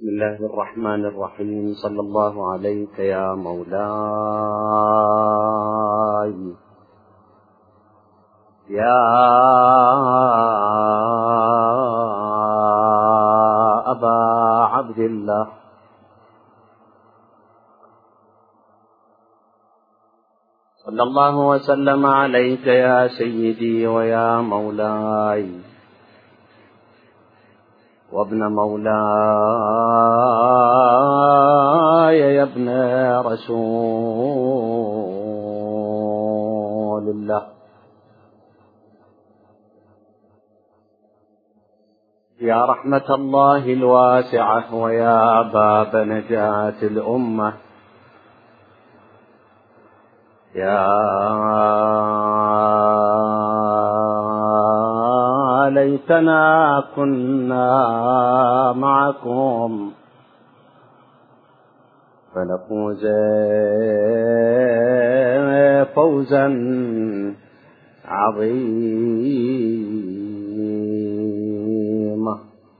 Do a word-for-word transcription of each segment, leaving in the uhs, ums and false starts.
بسم الله الرحمن الرحيم. صلى الله عليك يا مولاي يا أبا عبد الله. صلى الله وسلم عليك يا سيدي ويا مولاي وابن مولاي يا ابن رسول الله. يا رحمة الله الواسعة ويا باب نجاة الأمة، يا ليتنا كنا معكم فنفوز فوزا عظيما.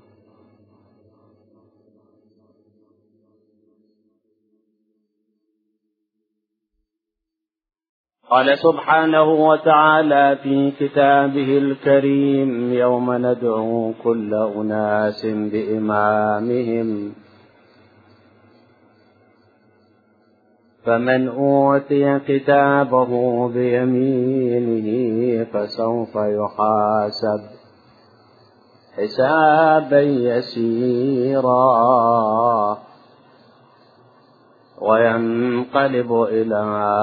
قال سبحانه وتعالى في كتابه الكريم: يوم ندعو كل أناس بإمامهم فمن أوتي كتابه بيمينه فسوف يحاسب حسابا يسيرا وينقلب إلى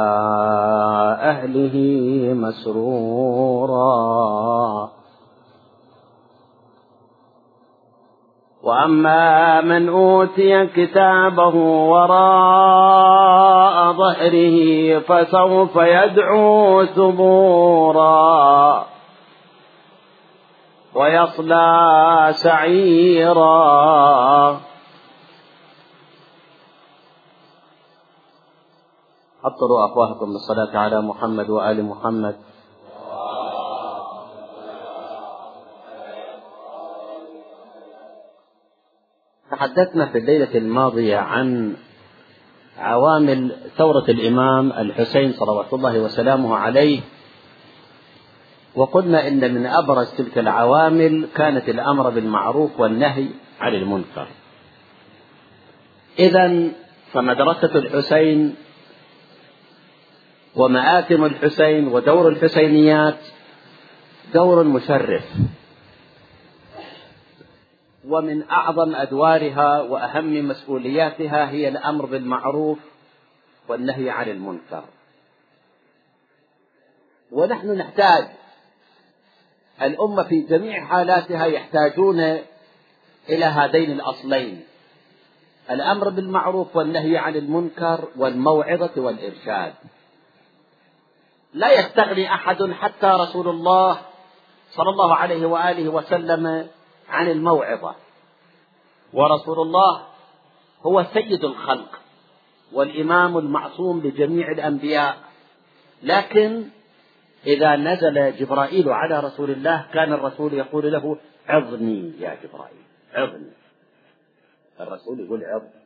أهله مسرورا. وأما من أوتي كتابه وراء ظهره فسوف يدعو ثبورا ويصلى سعيرا. أطروا أفواهكم بالصلاة على محمد وآل محمد. تحدثنا في الليلة الماضية عن عوامل ثورة الإمام الحسين صلوات الله وسلامه عليه، وقلنا إن من أبرز تلك العوامل كانت الأمر بالمعروف والنهي عن المنكر. إذن فمدرسة الحسين ومآتم الحسين ودور الحسينيات دور مشرف، ومن أعظم أدوارها وأهم مسؤولياتها هي الأمر بالمعروف والنهي عن المنكر. ونحن نحتاج، الأمة في جميع حالاتها يحتاجون إلى هذين الأصلين: الأمر بالمعروف والنهي عن المنكر والموعظة والإرشاد. لا يستغني أحد حتى رسول الله صلى الله عليه وآله وسلم عن الموعظة، ورسول الله هو سيد الخلق والإمام المعصوم لجميع الأنبياء، لكن إذا نزل جبرائيل على رسول الله كان الرسول يقول له: عظني يا جبرائيل، عظني. الرسول يقول عظني.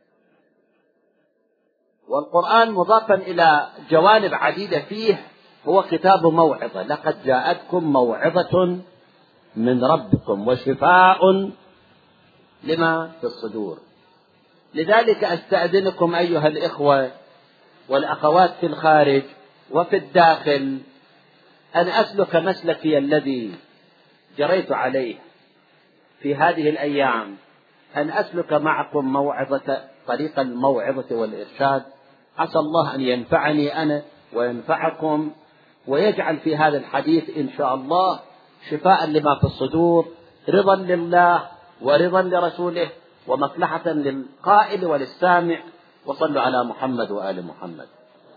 والقرآن مضافا إلى جوانب عديدة فيه هو كتاب موعظة: لقد جاءتكم موعظة من ربكم وشفاء لما في الصدور. لذلك أستأذنكم أيها الإخوة والأخوات في الخارج وفي الداخل أن أسلك مسلكي الذي جريت عليه في هذه الأيام، أن أسلك معكم موعظة طريق الموعظة والإرشاد. عسى الله أن ينفعني أنا وينفعكم، ويجعل في هذا الحديث إن شاء الله شفاء لما في الصدور، رضا لله ورضا لرسوله ومصلحة للقائل وللسامع. وصلوا على محمد وآل محمد.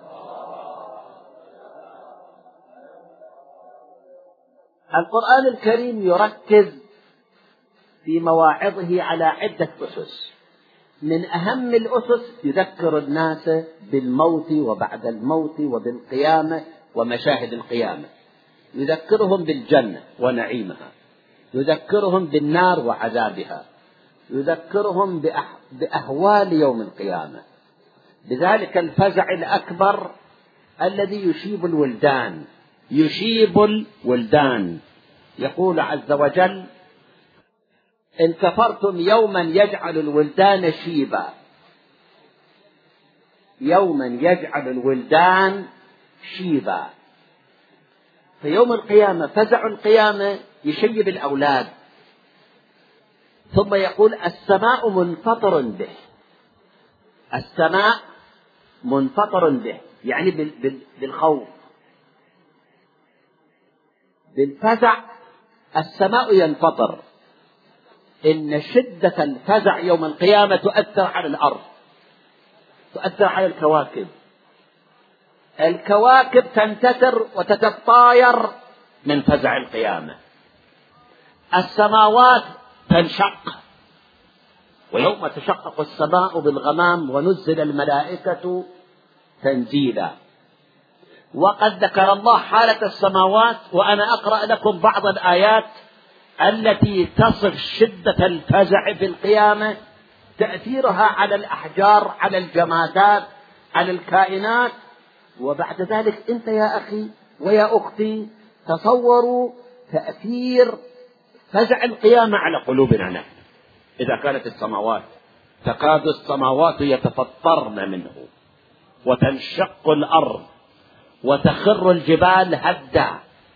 القرآن الكريم يركز في مواعظه على عدة أسس. من أهم الأسس يذكر الناس بالموت وبعد الموت وبالقيامة ومشاهد القيامة، يذكرهم بالجنة ونعيمها، يذكرهم بالنار وعذابها، يذكرهم بأهوال يوم القيامة، بذلك الفزع الأكبر الذي يشيب الولدان يشيب الولدان. يقول عز وجل: إن كفرتم يوما يجعل الولدان شيبا، يوما يجعل الولدان شيبا. في يوم القيامة فزع القيامة يشيب الأولاد. ثم يقول: السماء منفطر به، السماء منفطر به يعني بالخوف، بالفزع السماء ينفطر. إن شدة الفزع يوم القيامة تؤثر على الأرض، تؤثر على الكواكب، الكواكب تنتثر وتتطاير من فزع القيامة، السماوات تنشق، ويوم تشقق السماء بالغمام ونزل الملائكة تنزيلا. وقد ذكر الله حالة السماوات، وأنا أقرأ لكم بعض الآيات التي تصف شدة الفزع في القيامة، تأثيرها على الأحجار، على الجمادات، على الكائنات. وبعد ذلك أنت يا أخي ويا أختي تصوروا تأثير فزع القيامة على قلوبنا نحن. إذا كانت السماوات تكاد السماوات يتفطرن منه، وتنشق الأرض، وتخر الجبال هدا.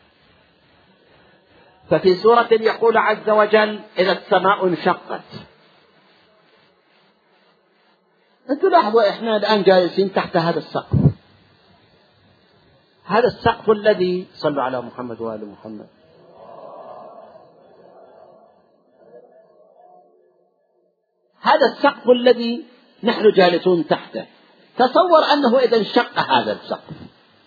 ففي سورة يقول عز وجل: إذا السماء انشقت. أنتوا لاحظوا إحنا الآن جالسين تحت هذا السقف، هذا السقف الذي صلوا على محمد وآل محمد، هذا السقف الذي نحن جالسون تحته. تصور أنه إذا انشق هذا السقف،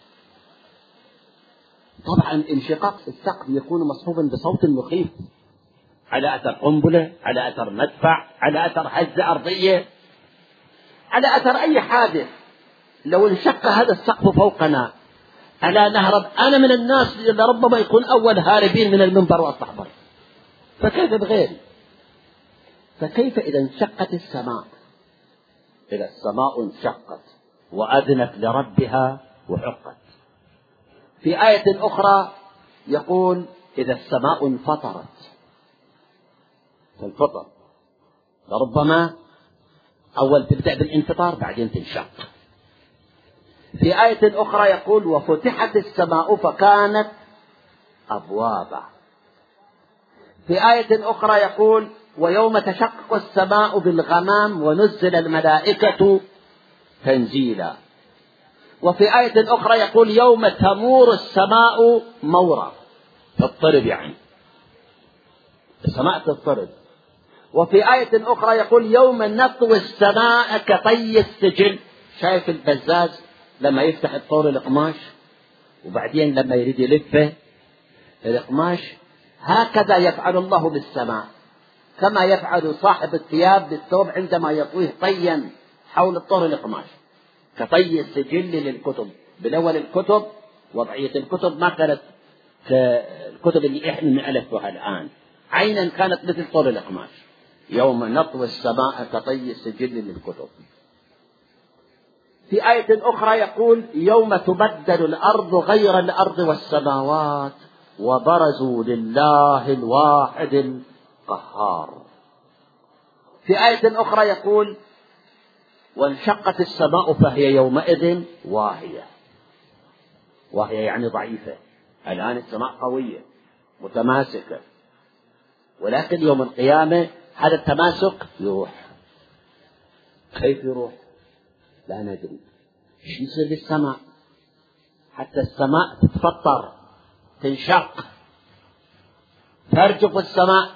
طبعا انشقاق السقف يكون مصحوبا بصوت مخيف، على أثر قنبلة، على أثر مدفع، على أثر هزة أرضية، على أثر أي حادث. لو انشق هذا السقف فوقنا ألا نهرب؟ أنا من الناس اللي ربما يكون أول هاربين من المنبر والصحبر، فكيف بغيري؟ فكيف إذا انشقت السماء؟ إذا السماء انشقت وأذنت لربها وحقت. في آية أخرى يقول: إذا السماء انفطرت. تنفطر لربما أول تبدأ بالانفطار بعدين تنشق. في آية أخرى يقول: وفتحت السماء فكانت أبوابا. في آية أخرى يقول: ويوم تشقق السماء بالغمام ونزل الملائكة تنزيلا. وفي آية أخرى يقول: يوم تمور السماء مورا، تضطرب يعني السماء تضطرب. وفي آية أخرى يقول: يوم نطوي السماء كطي السجل. شايف البزاز لما يفتح الطور القماش وبعدين لما يريد يلفه القماش، هكذا يفعل الله بالسماء، كما يفعل صاحب الثياب بالثوب عندما يطويه طيا حول الطور القماش، كطي السجل للكتب. بالأول الكتب وضعية الكتب ما كانت كالكتب اللي احنا نألفها الآن، عينا كانت مثل طور القماش. يوم نطوي السماء كطي السجل للكتب. في آية أخرى يقول: يوم تبدل الأرض غير الأرض والسماوات وبرزوا لله الواحد القهار. في آية أخرى يقول: وانشقت السماء فهي يومئذ واهية. واهية يعني ضعيفة. الآن السماء قوية متماسكة، ولكن يوم القيامة هذا التماسك يروح. كيف يروح؟ لا ندري. ايش يصير بالسماء حتى السماء تتفطر، تنشق، ترجف السماء.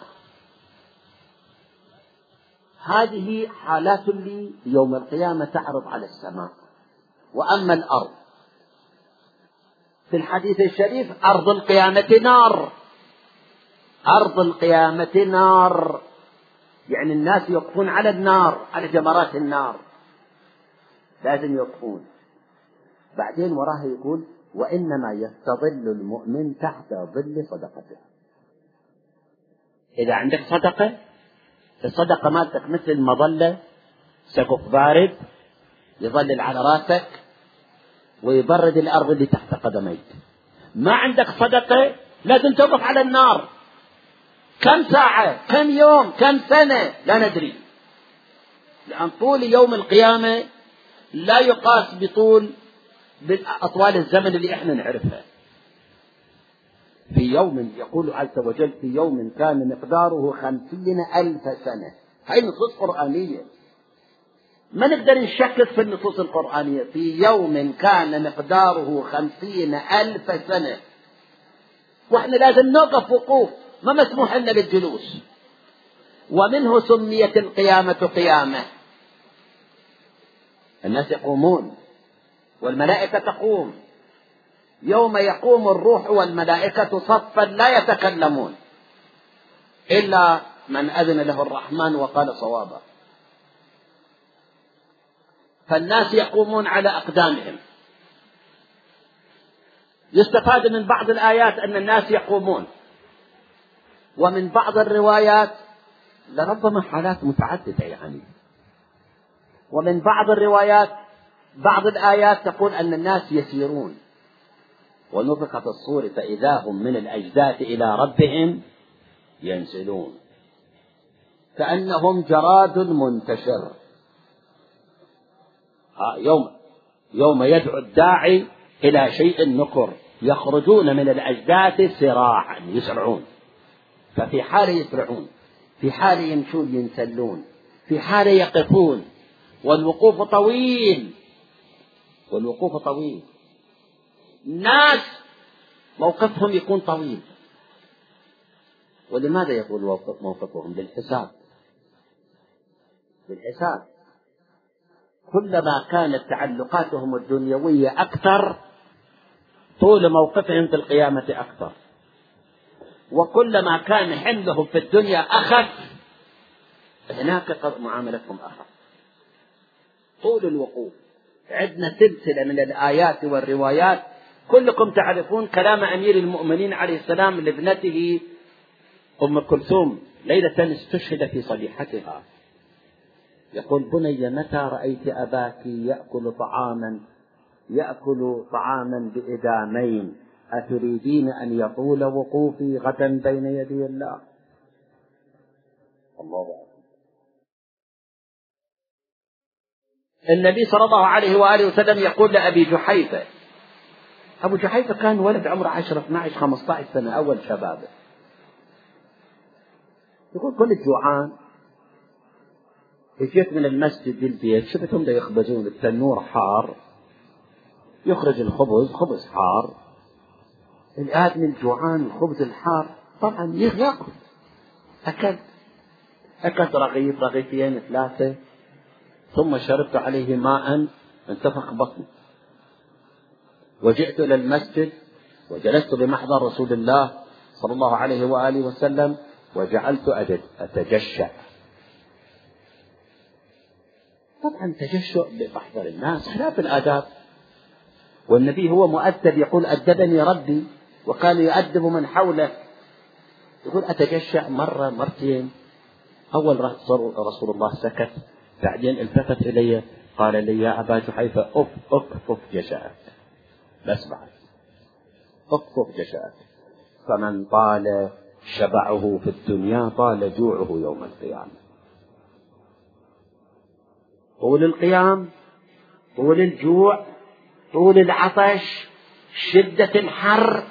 هذه حالات لي يوم القيامة تعرض على السماء. وأما الأرض في الحديث الشريف: أرض القيامة نار. أرض القيامة نار يعني الناس يقفون على النار، على جمرات النار لازم يقفون. بعدين وراه يقول: وإنما يستظل المؤمن تحت ظل صدقته. إذا عندك صدقة الصدقة مالتك مثل المظلة، سقف بارد يظلل على راسك ويبرد الأرض اللي تحت قدميك. ما عندك صدقة لازم توقف على النار كم ساعة، كم يوم، كم سنة، لا ندري، لأن طول يوم القيامة لا يقاس بطول بالأطوال الزمن اللي احنا نعرفها. في يوم يقول عز وجل في يوم كان مقداره خمسين ألف سنة. هاي نصوص قرآنية، ما نقدر نشكك في النصوص القرآنية. في يوم كان مقداره خمسين ألف سنة، وإحنا لازم نوقف وقوف، ما مسموح لنا بالجلوس. ومنه سميت القيامة قيامة، الناس يقومون والملائكة تقوم. يوم يقوم الروح والملائكة صفا لا يتكلمون إلا من أذن له الرحمن وقال صوابا. فالناس يقومون على أقدامهم. يستفاد من بعض الآيات أن الناس يقومون، ومن بعض الروايات لربما حالات متعددة يعني، ومن بعض الروايات بعض الآيات تقول أن الناس يسيرون. ونفخ في الصور فإذا هم من الأجداث إلى ربهم ينسلون كأنهم جراد منتشر. يوم يوم يدعو الداعي إلى شيء نكر، يخرجون من الأجداث سراعا يسرعون. ففي حال يسرعون، في حال يمشون ينسلون، في حال يقفون، والوقوف طويل، والوقوف طويل. الناس موقفهم يكون طويل. ولماذا يقول موقفهم؟ للحساب، للحساب. كلما كانت تعلقاتهم الدنيوية أكثر طول موقفهم في القيامة أكثر، وكلما كان حملهم في الدنيا أخف هناك معاملتهم أخف. طول الوقوف. عندنا سلسلة من الآيات والروايات، كلكم تعرفون كلام أمير المؤمنين عليه السلام لابنته أم كلثوم ليلة استشهد في صبيحتها، يقول: بني متى رأيت أباك يأكل طعاما يأكل طعاما بإدامين أتريدين أن يطول وقوفي غدا بين يدي الله؟ الله أكبر. النبي صلى الله عليه وآله وسلم يقول لأبي جحيفة، أبو جحيفة كان ولد عمره عشرة اثنا عشر خمسة عشر سنة، أول شبابه، يقول: كنت جوعان، جيت من المسجد للبيت، شفتهم دا يخبزون، التنور حار، يخرج الخبز، خبز حار، الآدمي الجوعان الخبز الحار طبعا يأكل. أكلت أكلت رغيف رغيفين ثلاثة، ثم شربت عليه ماء انتفخ بطني، وجئت إلى المسجد وجلست بمحضر رسول الله صلى الله عليه وآله وسلم وجعلت أتجشأ. طبعا تجشؤ بمحضر الناس خلاف الآداب، والنبي هو مؤدب، يقول: أدبني ربي، وكان يؤدب من حوله. يقول: أتجشأ مرة مرتين. أول رسول الله سكت، بعدين التفت إلي قال لي: يا أبا جحيفة أف أف أف جشأك، بس بعد أف أف جشأك. فمن طال شبعه في الدنيا طال جوعه يوم القيامة. طول القيام، طول الجوع، طول العطش، شدة الحر.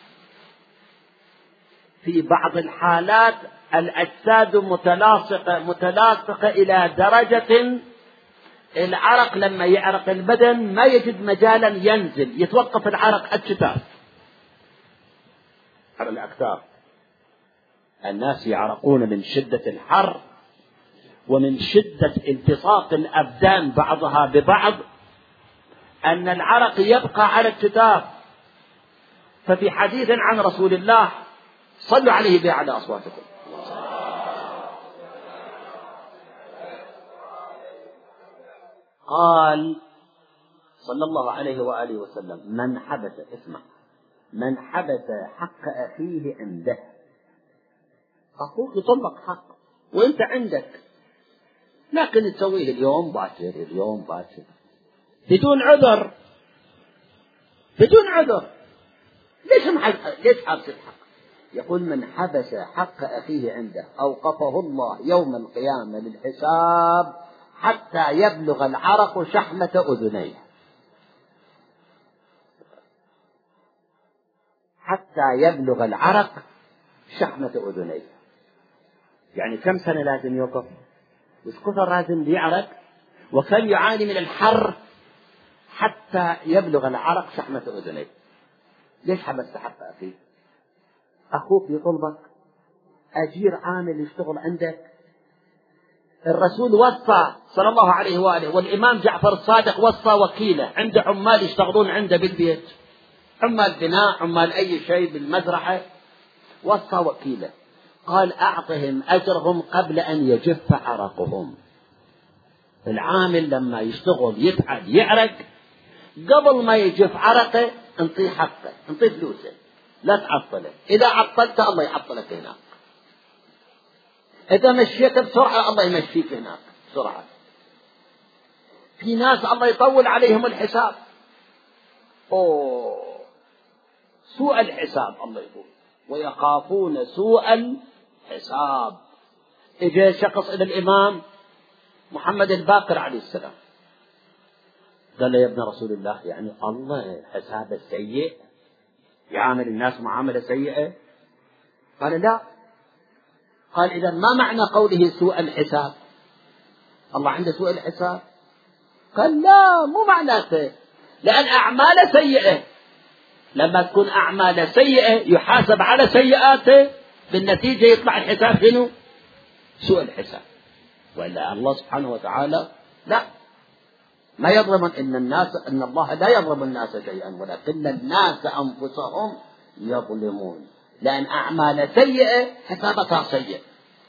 في بعض الحالات الأجساد متلاصقة متلاصقة إلى درجة العرق لما يعرق البدن ما يجد مجالا ينزل، يتوقف العرق الشتاء على الأكتاف. الناس يعرقون من شدة الحر ومن شدة التصاق الأبدان بعضها ببعض، أن العرق يبقى على الكتاف. ففي حديث عن رسول الله، صلوا عليه بأعلى أصواتكم، قال صلى الله عليه وآله وسلم: من حبس، اسمع، من حبس حق أخيه عنده، أخوك يطلق حق، وانت عندك، لكن تسويه اليوم باكر اليوم باكر بدون عذر بدون عذر. ليش ليش حابس الحق؟ يقول من حبس حق أخيه عنده أوقفه الله يوم القيامة للحساب حتى يبلغ العرق شحمة أذنيه. حتى يبلغ العرق شحمة أذنيه، يعني كم سنة لازم يوقف؟ وش كثر لازم يعرق؟ وكم يعاني من الحر حتى يبلغ العرق شحمة أذنيه؟ ليش حبست حق أخيه؟ أخوك يطلبك، أجير عامل يشتغل عندك. الرسول وصى صلى الله عليه وآله، والإمام جعفر الصادق وصى وكيله عنده عمال يشتغلون عنده بالبيت، عمال بناء، عمال أي شيء بالمزرعة، وصى وكيله قال أعطهم أجرهم قبل أن يجف عرقهم. العامل لما يشتغل يتعب يعرق، قبل ما يجف عرقه انطيه حقه، انطيه فلوسه، لا تعطله. إذا عطلت الله يعطلك هناك، إذا مشيت بسرعة الله يمشيك هناك بسرعة. في ناس الله يطول عليهم الحساب، أوه سوء الحساب الله يقول ويخافون سوء الحساب. إجا شخص إلى الإمام محمد الباقر عليه السلام قال له يا ابن رسول الله، يعني الله حسابه السيء يعامل الناس معاملة سيئة؟ قال لا. قال إذا ما معنى قوله سوء الحساب؟ الله عنده سوء الحساب؟ قال لا، مو معناته، لأن أعماله سيئة، لما تكون أعماله سيئة يحاسب على سيئاته، بالنتيجة يطلع الحساب شنو؟ سوء الحساب. وإلا الله سبحانه وتعالى لا، ما يظلم إن الناس إن الله لا يظلم الناس شيئا، ولكن الناس أنفسهم يظلمون، لأن أعمال سيئة حسابها سيء.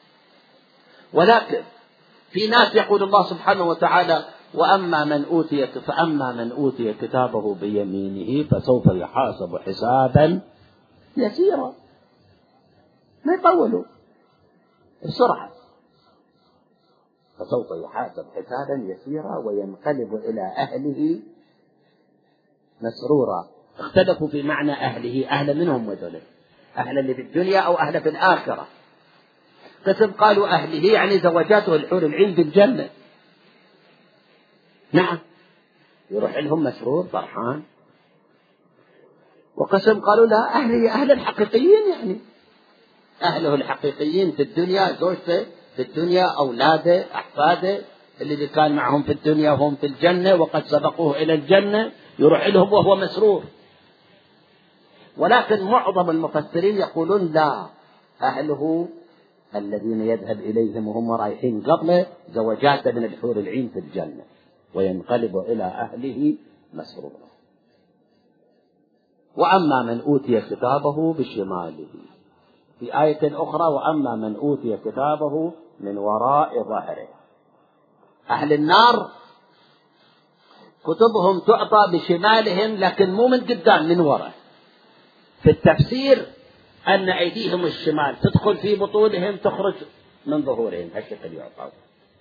ولكن في ناس يقول الله سبحانه وتعالى وأما من أوتي فأما من أوتي كتابه بيمينه فسوف يحاسب حسابا يسيرا. ما يطولوا بسرعة. فسوف يحاسب حسابا يسيرا وينقلب إلى أهله مسرورا. اختلفوا في معنى أهله، أهل منهم وذلك، أهل اللي في الدنيا أو أهل في الآخرة. قسم قالوا أهله يعني زوجاته الحور العين بالجنة، نعم يروح لهم مسرور فرحان. وقسم قالوا لا، أهله أهل الحقيقيين، يعني أهله الحقيقيين في الدنيا، زوجته في الدنيا، أولاده أحفاده اللي كان معهم في الدنيا وهم في الجنة وقد سبقوه إلى الجنة، يروح لهم وهو مسرور. ولكن معظم المفسرين يقولون لا، أهله الذين يذهب إليهم وهم رايحين قبله زوجات من الحور العين في الجنة وينقلب إلى أهله مسرورا. وأما من أوتي كتابه بشماله، في آية أخرى وأما من أوتي كتابه من وراء ظهره. أهل النار كتبهم تعطى بشمالهم، لكن مو من قدام، من وراء. في التفسير أن أيديهم الشمال تدخل في بطونهم تخرج من ظهورهم، هالشكل يعطى.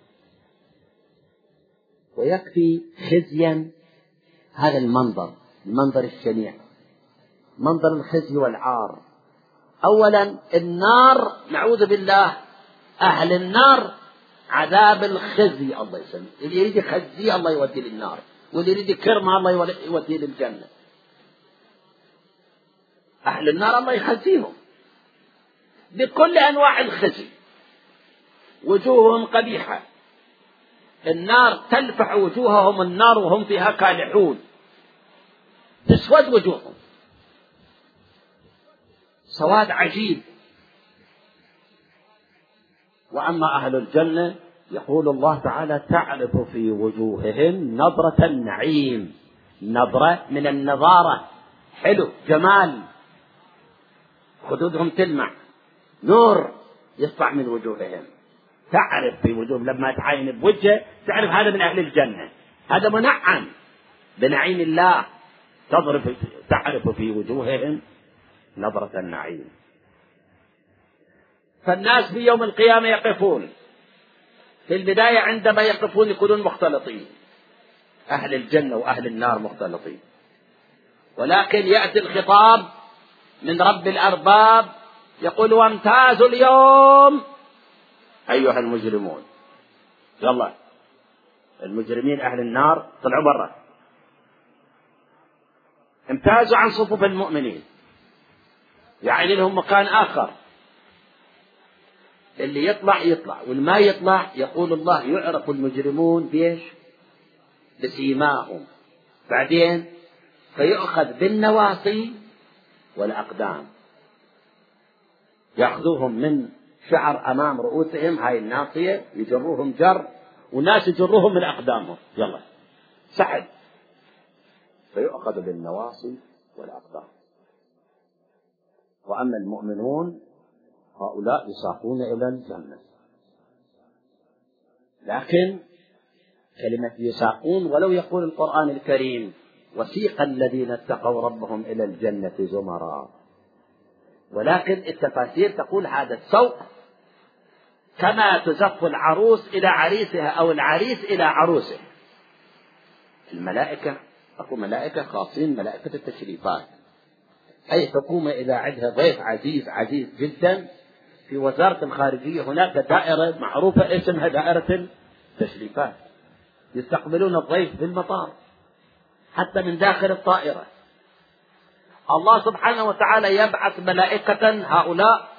ويكفي خزيا هذا المنظر، المنظر الشنيع، منظر الخزي والعار. أولا النار نعوذ بالله، أهل النار عذاب الخزي الله يسلمك، اللي يريد يخزي الله يودي للنار، واللي يريد يكرمها الله يودي للجنة. أهل النار الله يخزيهم بكل أنواع الخزي، وجوههم قبيحة، النار تلفح وجوههم النار وهم فيها كالحون، تسود وجوههم سواد عجيب. وأما أهل الجنة يقول الله تعالى تعرف في وجوههم نظرة النعيم، نظرة من النظارة، حلو، جمال، خدودهم تلمع، نور يسطع من وجوههم. تعرف في وجوههم، لما تعاين بوجهه تعرف هذا من أهل الجنة، هذا منعم بنعيم الله. تضرب تعرف في وجوههم نظرة النعيم. فالناس في يوم القيامة يقفون في البداية، عندما يقفون يكونون مختلطين، أهل الجنة وأهل النار مختلطين، ولكن يأتي الخطاب من رب الأرباب يقول وامتازوا اليوم أيها المجرمون. يلا المجرمين أهل النار طلعوا برا، امتازوا عن صفوف المؤمنين، يعني لهم مكان آخر، اللي يطلع يطلع والما يطلع يقول الله يعرف المجرمون بيش بسيماهم، بعدين فيؤخذ بالنواصي والأقدام، يأخذوهم من شعر أمام رؤوسهم هاي الناصية يجروهم جر، وناس يجروهم من أقدامهم، يلا سحب، فيؤخذ بالنواصي والأقدام. وأما المؤمنون هؤلاء يساقون إلى الجنة. لكن كلمة يساقون ولو يقول القرآن الكريم وسيق الذين اتقوا ربهم إلى الجنة زمرا، ولكن التفاسير تقول هذا السوق كما تزف العروس إلى عريسها أو العريس إلى عروسه. الملائكة أكو ملائكة خاصين ملائكة التشريفات، أي حكومة إذا عندها ضيف عزيز عزيز جدا في وزارة الخارجية هناك دائرة معروفة اسمها دائرة التشريفات، يستقبلون الضيف في المطار حتى من داخل الطائرة. الله سبحانه وتعالى يبعث ملائكة هؤلاء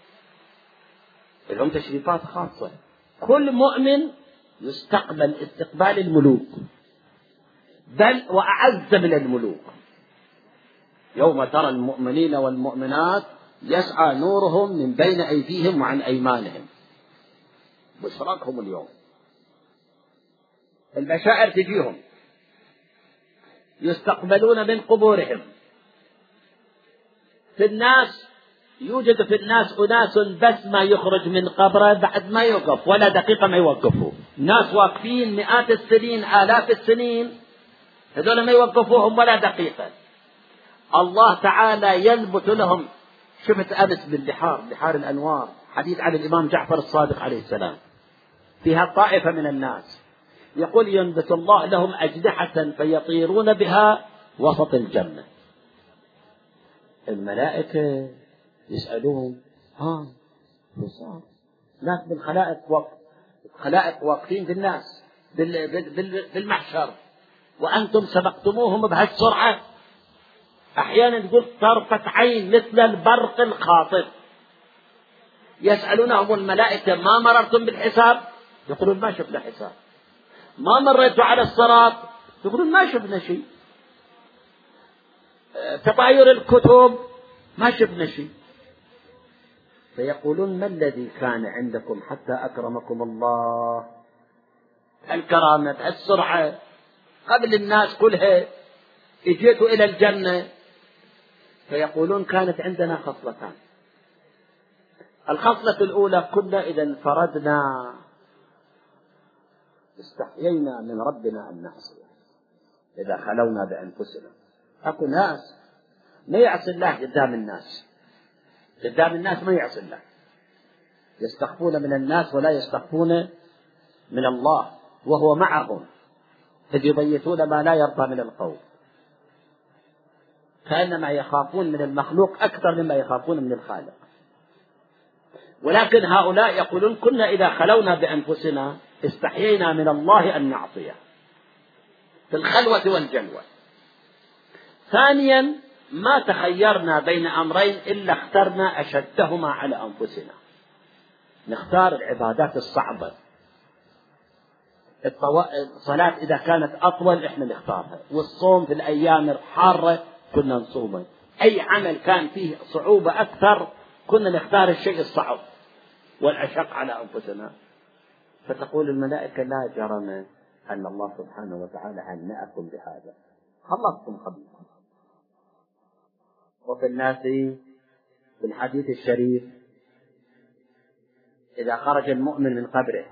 لهم تشريفات خاصة، كل مؤمن يستقبل استقبال الملوك بل وأعز من الملوك. يوم ترى المؤمنين والمؤمنات يسعى نورهم من بين أيديهم وعن أيمانهم، بشراكهم اليوم. البشائر تجيهم يستقبلون من قبورهم. في الناس يوجد في الناس أناس بس ما يخرج من قبره بعد ما يوقف ولا دقيقة ما يوقفوه، ناس واقفين مئات السنين آلاف السنين هذول ما يوقفوهم ولا دقيقة. الله تعالى ينبت لهم. شفت أمس بالبحار بحار الأنوار حديث عن الإمام جعفر الصادق عليه السلام، فيها طائفة من الناس يقول ينبت الله لهم أجنحة فيطيرون بها وسط الجنة. الملائكة يسألون ها صار ناس بالخلائق وقت خلائق واقفين بالناس بالمحشر وأنتم سبقتموهم بهالسرعة، أحيانا تقول طرفة عين مثل البرق الخاطف. يسألونهم الملائكة ما مررتم بالحساب؟ يقولون ما شفنا حساب. ما مريتوا على الصراط؟ يقولون ما شفنا شيء. تطاير الكتب ما شفنا شيء. فيقولون ما الذي كان عندكم حتى أكرمكم الله؟ الكرامة السرعة قبل الناس كلها اجيتوا إلى الجنة. فيقولون كانت عندنا خصلتان. الخصلة الأولى كنا إذا انفردنا استحيينا من ربنا أن نعصيه إذا خلونا بأنفسنا. أكو ناس ما يعصي الله قدام الناس، قدام الناس ما يعصي الله، يستخفون من الناس ولا يستخفون من الله وهو معهم، إذ يبيتون ما لا يرضى من القول، كأنما يخافون من المخلوق أكثر مما يخافون من الخالق. ولكن هؤلاء يقولون كنا إذا خلونا بأنفسنا استحيينا من الله أن نعصيه في الخلوة والجلوة. ثانيا ما تخيرنا بين أمرين إلا اخترنا أشدهما على أنفسنا. نختار العبادات الصعبة، الصلاة إذا كانت أطول إحنا نختارها، والصوم في الأيام الحارة كنا نصومه، أي عمل كان فيه صعوبة أكثر كنا نختار الشيء الصعب والأشق على أنفسنا. فتقول الملائكة لا جرم أن الله سبحانه وتعالى هنأكم بهذا، خلصتم خبيثا. وفي الناس في الحديث الشريف إذا خرج المؤمن من قبره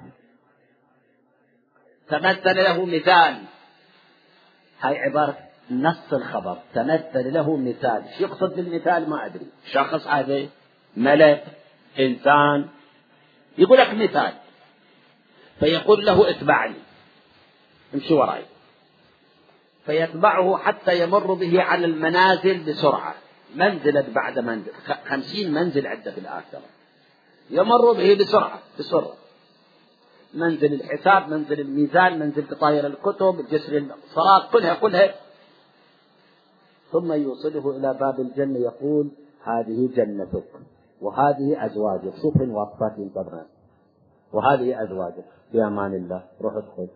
تمثل له مثال، هاي عبارة نص الخبر، تمثل له مثال. شو يقصد بالمثال ما أدري، شخص عادي، ملك، إنسان يقول لك مثال، فيقول له اتبعني، امشي وراي، فيتبعه حتى يمر به على المنازل بسرعة، منزلة بعد منزل، خمسين منزل عنده في الآخرة، يمر به بسرعة بسرعة، منزل الحساب، منزل الميزان، منزل تطاير الكتب، جسر الصراط، كلها كلها، ثم يوصله إلى باب الجنة يقول هذه جنتك وهذه أزواجك، شوف الوصفات ينتظرها، وهذه أزواجك، في أمان الله، روح ادخل.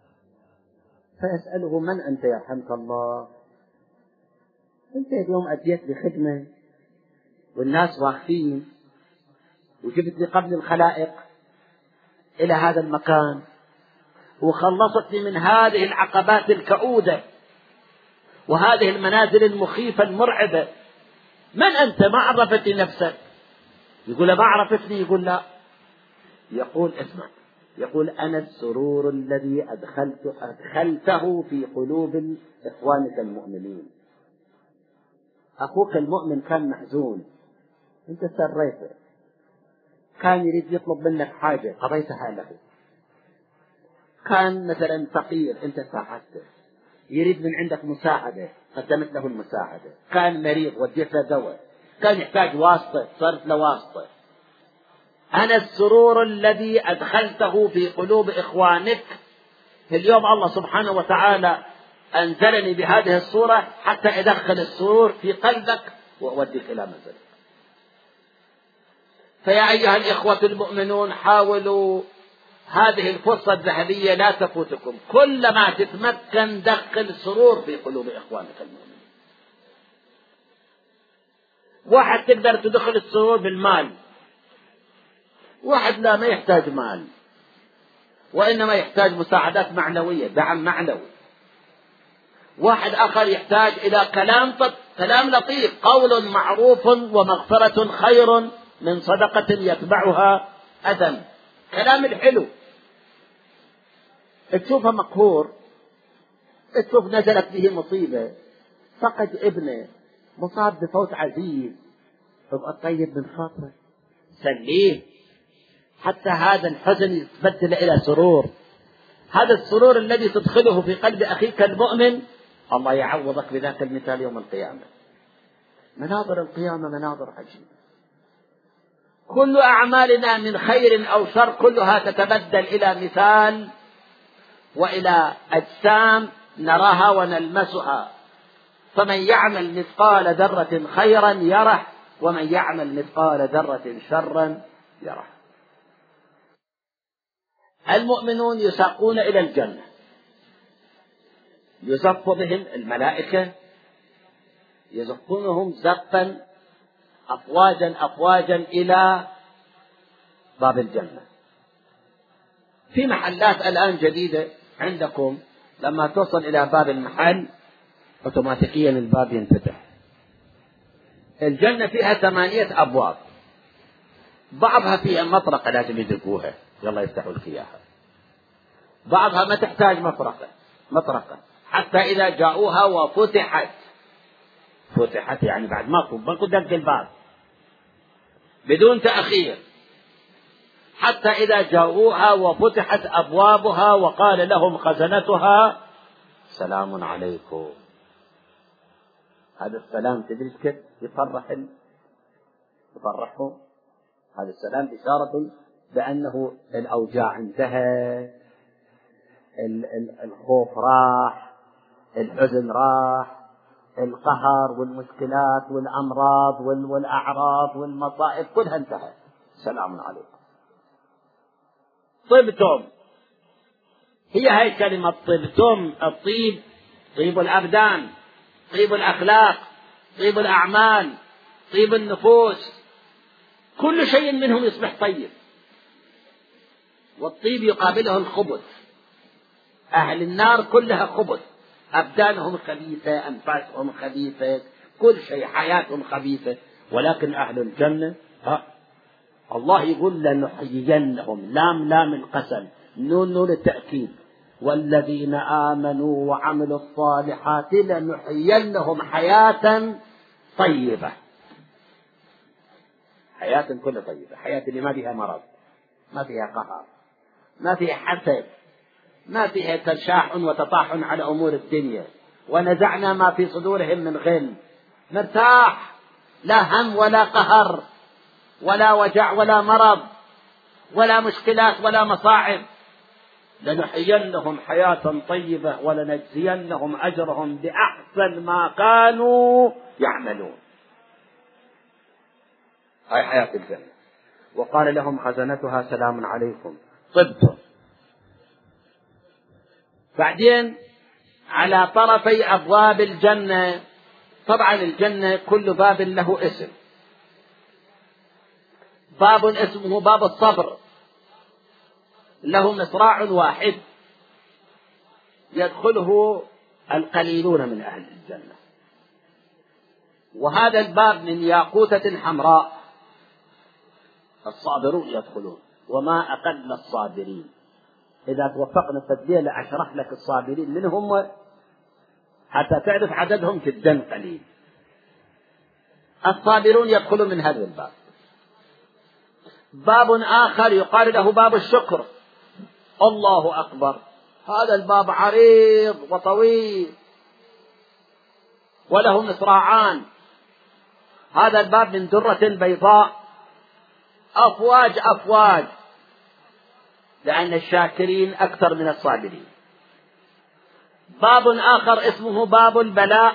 فيسأله من أنت يرحمك الله؟ أنت اليوم أديت لخدمة والناس واقفين، وجبت لي قبل الخلائق إلى هذا المكان، وخلصتني من هذه العقبات الكؤودة وهذه المنازل المخيفة المرعبة، من أنت؟ ما عرفتني نفسك. يقول ما عرفتني، يقول لا، يقول اسمع، يقول أنا السرور الذي أدخلت أدخلته في قلوب إخوانك المؤمنين. أخوك المؤمن كان محزون، أنت سريته، كان يريد يطلب منك حاجة قضيتها له، كان مثلا فقير أنت ساعدته، يريد من عندك مساعدة قدمت له المساعدة، كان مريض وديت له دواء، كان يحتاج واسطة صرت له واسطة. أنا السرور الذي أدخلته في قلوب إخوانك. اليوم الله سبحانه وتعالى أنزلني بهذه الصورة حتى أدخل السرور في قلبك وأوديك إلى منزلك. فيا أيها الإخوة المؤمنون، حاولوا هذه الفرصة الذهبية لا تفوتكم، كلما تتمكن دخل سرور في قلوب إخوانك المؤمنين. واحد تقدر تدخل السرور بالمال، واحد لا، ما يحتاج مال، وإنما يحتاج مساعدات معنوية، دعم معنوي. واحد آخر يحتاج إلى كلام طب، كلام لطيف، قول معروف ومغفرة خير من صدقة يتبعها أذى، كلام الحلو. تشوفه مقهور، تشوف نزلت به مصيبة، فقد ابنه، مصاب بفوت عزيز، تبقى طيب من خاطره، سليه حتى هذا الحزن يتبدل إلى سرور. هذا السرور الذي تدخله في قلب أخيك المؤمن الله يعوضك بذاك المثال يوم القيامة. مناظر القيامة مناظر عجيبة، كل أعمالنا من خير أو شر كلها تتبدل إلى مثال وإلى أجسام نراها ونلمسها. فمن يعمل مثقال ذرة خيرا يره، ومن يعمل مثقال ذرة شرا يره. المؤمنون يساقون إلى الجنة، يزف بهم الملائكة، يزفونهم زفا أفواجا أفواجا إلى باب الجنة. في محلات الآن جديدة عندكم، لما توصل إلى باب المحل أوتوماتيكيا الباب ينفتح. الجنة فيها ثمانية أبواب، بعضها فيها مطرقة لازم يدقوها يلا يفتحوا لك إياها، بعضها ما تحتاج مطرقة مطرقة حتى إذا جاءوها وفتحت، فتحت يعني بعد ما ما دق الباب بدون تأخير، حتى إذا جاءوها وفتحت أبوابها وقال لهم خزنتها سلام عليكم. هذا السلام تدري كيف يفرح يفرحهم؟ هذا السلام إشارة بأنه الأوجاع انتهت، الخوف راح، الحزن راح، القهر والمشكلات والأمراض والأعراض والمصائب كلها انتهت، سلام عليكم. طبتم، هي هاي كلمة طبتم، الطيب، طيب الأبدان، طيب الأخلاق، طيب الأعمال، طيب النفوس، كل شيء منهم يصبح طيب. والطيب يقابله الخبث، أهل النار كلها خبث، أبدانهم خبيثة، أنفاسهم خبيثة، كل شيء حياتهم خبيثة. ولكن أهل الجنة ها الله يقول لنحيينهم، لام لام القسم، نون نون التأكيد، والذين آمنوا وعملوا الصالحات لنحيينهم حياة طيبة. حياة كلها طيبة، حياة اللي ما فيها مرض، ما فيها قهر، ما فيها حسد، ما فيها تشاحن وتطاحن على أمور الدنيا. ونزعنا ما في صدورهم من غل، مرتاح، لا هم ولا قهر ولا وجع ولا مرض ولا مشكلات ولا مصاعب. لنحيينهم حياة طيبة ولنجزينهم أجرهم بأحسن ما كانوا يعملون. هاي حياة الجنة. وقال لهم خزنتها سلام عليكم طبتم. بعدين على طرفي أبواب الجنة، طبعا الجنة كل باب له اسم. باب اسمه باب الصبر، له مصراع واحد يدخله القليلون من أهل الجنة، وهذا الباب من ياقوتة حمراء، الصابرون يدخلون. وما أقل الصابرين، إذا توفقنا التدبير لأشرح لك الصابرين من هم حتى تعرف عددهم جدا قليل. الصابرون يدخلون من هذا الباب. باب آخر يقال له باب الشكر. الله أكبر، هذا الباب عريض وطويل وله مصراعان. هذا الباب من درة بيضاء، أفواج أفواج، لأن الشاكرين أكثر من الصابرين. باب آخر اسمه باب البلاء.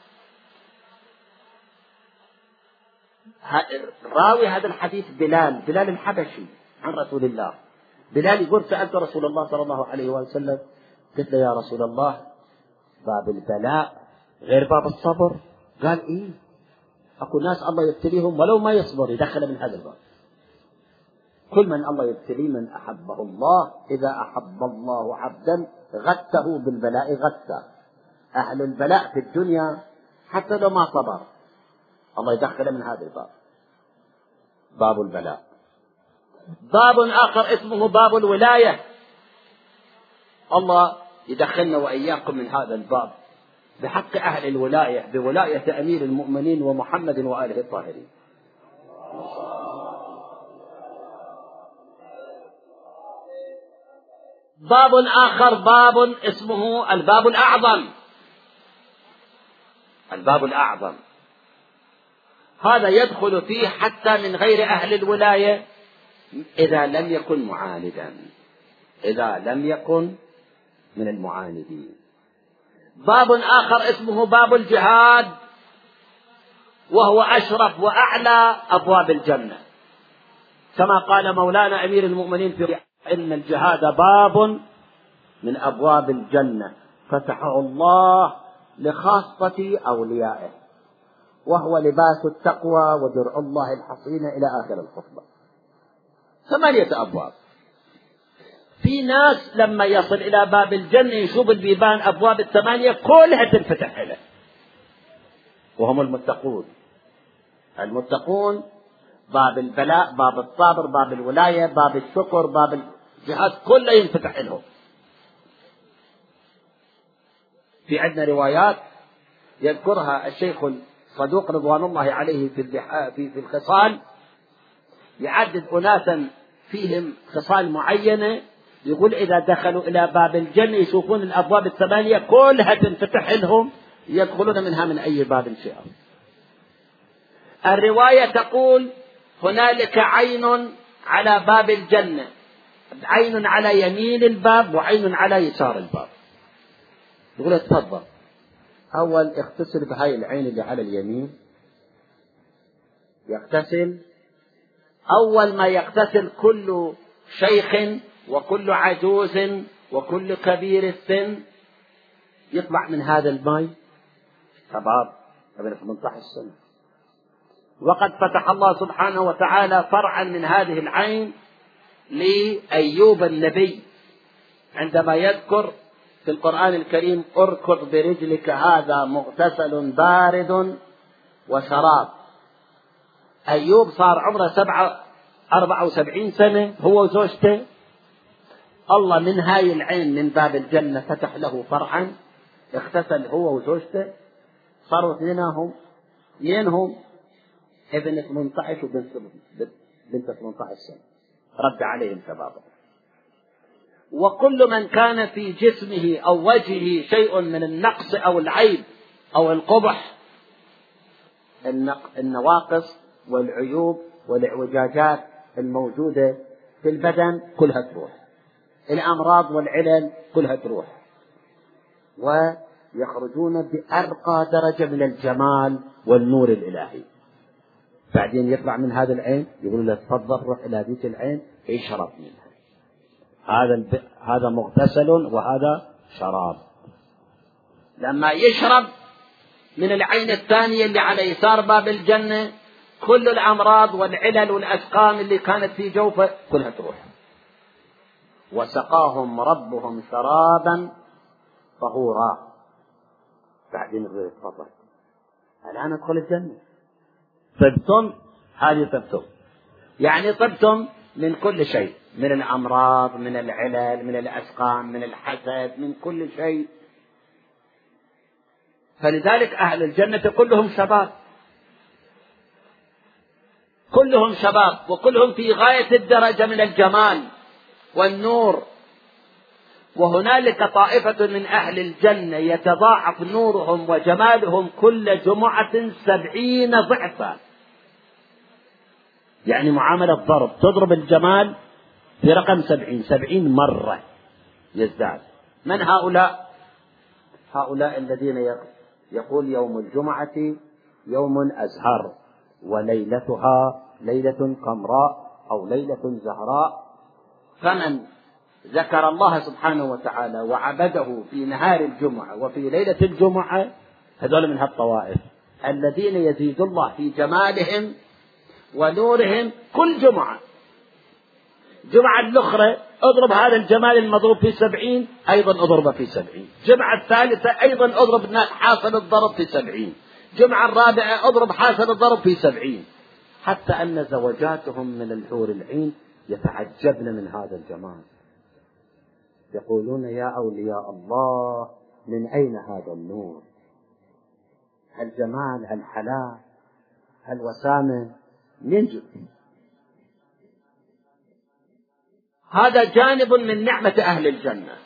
راوي هذا الحديث بلال بلال الحبشي عن رسول الله. بلال يقول سألت رسول الله صلى الله عليه وسلم، قلت له يا رسول الله باب البلاء غير باب الصبر؟ قال إيه، أكو ناس الله يبتليهم ولو ما يصبر يدخل من هذا الباب. كل من الله يبتلي من أحبه الله، إذا أحب الله عبدا غته بالبلاء غته. أهل البلاء في الدنيا حتى لو ما صبر الله يدخل من هذا الباب، باب البلاء. باب آخر اسمه باب الولاية، الله يدخلنا وإياكم من هذا الباب بحق أهل الولاية، بولاية أمير المؤمنين ومحمد وآله الطاهرين. باب آخر باب اسمه الباب الأعظم. الباب الأعظم هذا يدخل فيه حتى من غير أهل الولاية إذا لم يكن معاندا، إذا لم يكن من المعاندين. باب آخر اسمه باب الجهاد، وهو أشرف وأعلى أبواب الجنة، كما قال مولانا أمير المؤمنين في إن الجهاد باب من أبواب الجنة فتحه الله لخاصة أوليائه، وهو لباس التقوى ودرع الله الحصين إلى آخر الخطبة. ثمانية أبواب. في ناس لما يصل إلى باب الجنة يشوف البيبان أبواب الثمانية كلها تنفتح له، وهم المتقون. المتقون باب البلاء، باب الصبر، باب الولاية، باب الشكر، باب الجهاد، كله ينفتح لهم. في عندنا روايات يذكرها الشيخ الصدوق رضوان الله عليه في في في الخصال، يعدد أناسا فيهم خصال معينة، يقول إذا دخلوا إلى باب الجنة يشوفون الأبواب الثمانية كلها تنفتح لهم، يدخلون منها من أي باب شاء. الرواية تقول هنالك عين على باب الجنة، عين على يمين الباب وعين على يسار الباب. يقول تفضل، أول اغتسل بهاي العين اللي على اليمين. يغتسل، أول ما يغتسل كل شيخ وكل عجوز وكل كبير السن يطلع من هذا الماء شباب قبل ثمانية عشر سنة. وقد فتح الله سبحانه وتعالى فرعا من هذه العين لأيوب النبي عندما يذكر في القرآن الكريم اركض برجلك هذا مغتسل بارد وشراب. أيوب صار عمره سبعة أربعة وسبعين سنة هو وزوجته. الله من هاي العين من باب الجنة فتح له فرعا، اغتسل هو وزوجته، صاروا اثنينهم ينهم ابن ثمانية عشر وبنت بنت ثمانية عشر سنة، رد عليهم شبابهم. وكل من كان في جسمه أو وجهه شيء من النقص أو العيب أو القبح، النواقص والعيوب والاعوجاجات الموجودة في البدن كلها تروح، الأمراض والعلل كلها تروح، ويخرجون بأرقى درجة من الجمال والنور الإلهي. بعدين يطلع من هذا العين يقول له تفضل روح إلى ذيك العين اشرب منها، هذا هذا مغتسل وهذا شراب. لما يشرب من العين الثانية اللي على يسار باب الجنة، كل الأمراض والعلل والأسقام اللي كانت في جوفه كلها تروح. وسقاهم ربهم شرابا طهورا. بعدين يقول تفضل الآن ادخل الجنة، طبتم، هذه طبتم، يعني طبتم من كل شيء، من الأمراض، من العلل، من الأسقام، من الحسد، من كل شيء. فلذلك أهل الجنة كلهم شباب، كلهم شباب، وكلهم في غاية الدرجة من الجمال والنور. وهنالك طائفة من أهل الجنة يتضاعف نورهم وجمالهم كل جمعة سبعين ضعفا، يعني معاملة ضرب، تضرب الجمال في رقم سبعين، سبعين مرة يزداد. من هؤلاء؟ هؤلاء الذين يقول يوم الجمعة يوم أزهر وليلتها ليلة قمراء أو ليلة زهراء. فمن ذكر الله سبحانه وتعالى وعبده في نهار الجمعة وفي ليلة الجمعة، هذول من هالطوائف الذين يزيد الله في جمالهم ونورهم كل جمعة. جمعة الأخرى اضرب هذا الجمال المضروب في سبعين، أيضا اضربه في سبعين. جمعة الثالثة أيضا اضرب حاصل الضرب في سبعين. جمعة الرابعة اضرب حاصل الضرب في سبعين، حتى أن زوجاتهم من الحور العين يتعجبن من هذا الجمال، يقولون يا أولياء الله من أين هذا النور، هالجمال، هالحلاوة، هالوسامة، من جد؟ هذا جانب من نعمة أهل الجنة.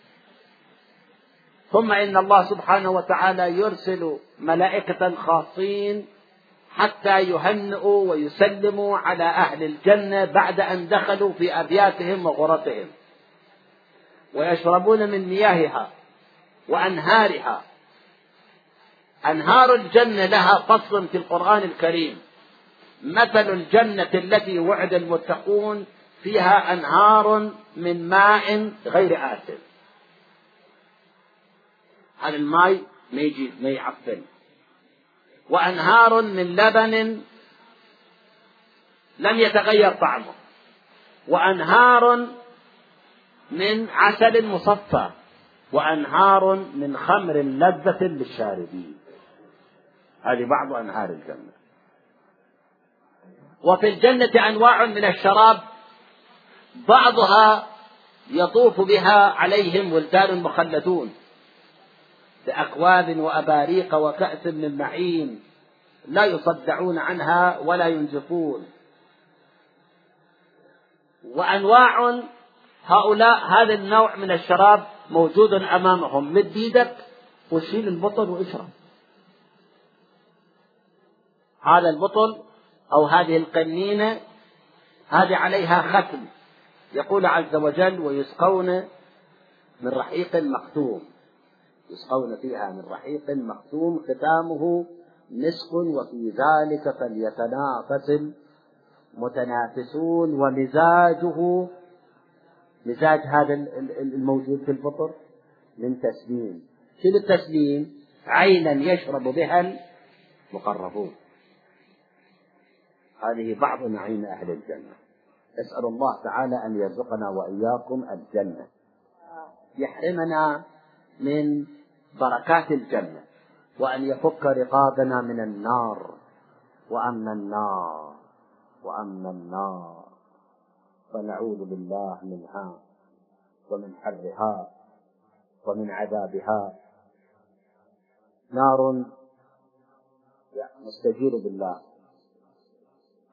ثم إن الله سبحانه وتعالى يرسل ملائكة خاصين حتى يهنئوا ويسلموا على أهل الجنة بعد أن دخلوا في أبياتهم وغرفهم، ويشربون من مياهها وأنهارها. أنهار الجنة لها فصل في القرآن الكريم، مثل الجنة التي وعد المتقون فيها أنهار من ماء غير آسن. هذا الماء ما يجي ما يعفن. وأنهار من لبن لم يتغير طعمه، وأنهار من عسل مصفى، وأنهار من خمر لذة للشاربين. هذه بعض أنهار الجنة. وفي الجنة أنواع من الشراب، بعضها يطوف بها عليهم ولدان مخلدون بأكواب وأباريق وكأس من معين لا يصدعون عنها ولا ينزفون. وأنواع هؤلاء هذا النوع من الشراب موجود أمامهم، مد يدك وشيل البطل واشرب. هذا البطل أو هذه القنينة هذه عليها ختم، يقول عز وجل ويسقون من رحيق مختوم، يسقون فيها من رحيق مختوم ختامه مسك وفي ذلك فليتنافس المتنافسون. ومزاجه، مزاج هذا الموجود في الفطر من تسليم. شنو التسليم؟ عينا يشرب بها المقربون. هذه بعض نعيم أهل الجنة. أسأل الله تعالى أن يرزقنا وإياكم الجنة، يحرمنا من بركات الجنة، وأن يفك رقابنا من النار. وأما النار وأما النار فنعوذ بالله منها ومن حرها ومن عذابها. نار نستجير بالله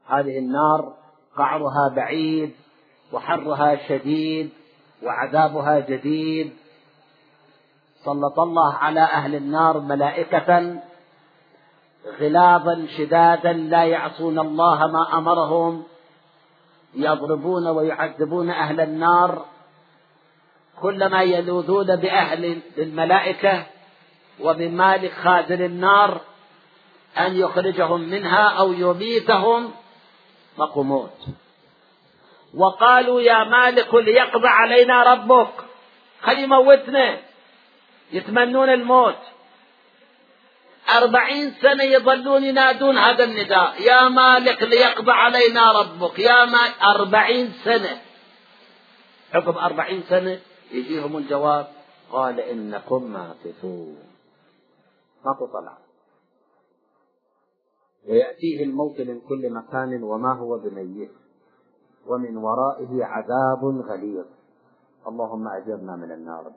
هذه النار قعرها بعيد وحرها شديد وعذابها جديد. سلط الله على أهل النار ملائكة غلاظا شدادا لا يعصون الله ما أمرهم، يضربون ويعذبون أهل النار، كلما يلوذون بأهل الملائكة ومن مالك خازن النار أن يخرجهم منها أو يميتهم مقوموت. وقالوا يا مالك ليقضى علينا ربك، خلي يموتنا، يتمنون الموت. أربعين سنة يظلون ينادون هذا النداء، يا مالك ليقضى علينا ربك، يا مالك. أربعين سنة، عقب أربعين سنة يجيهم الجواب، قال إنكم ماكثون، ما تطلع. ويأتيه الموت من كل مكان وما هو بميت ومن ورائه عذاب غليظ. اللهم أجرنا من النار.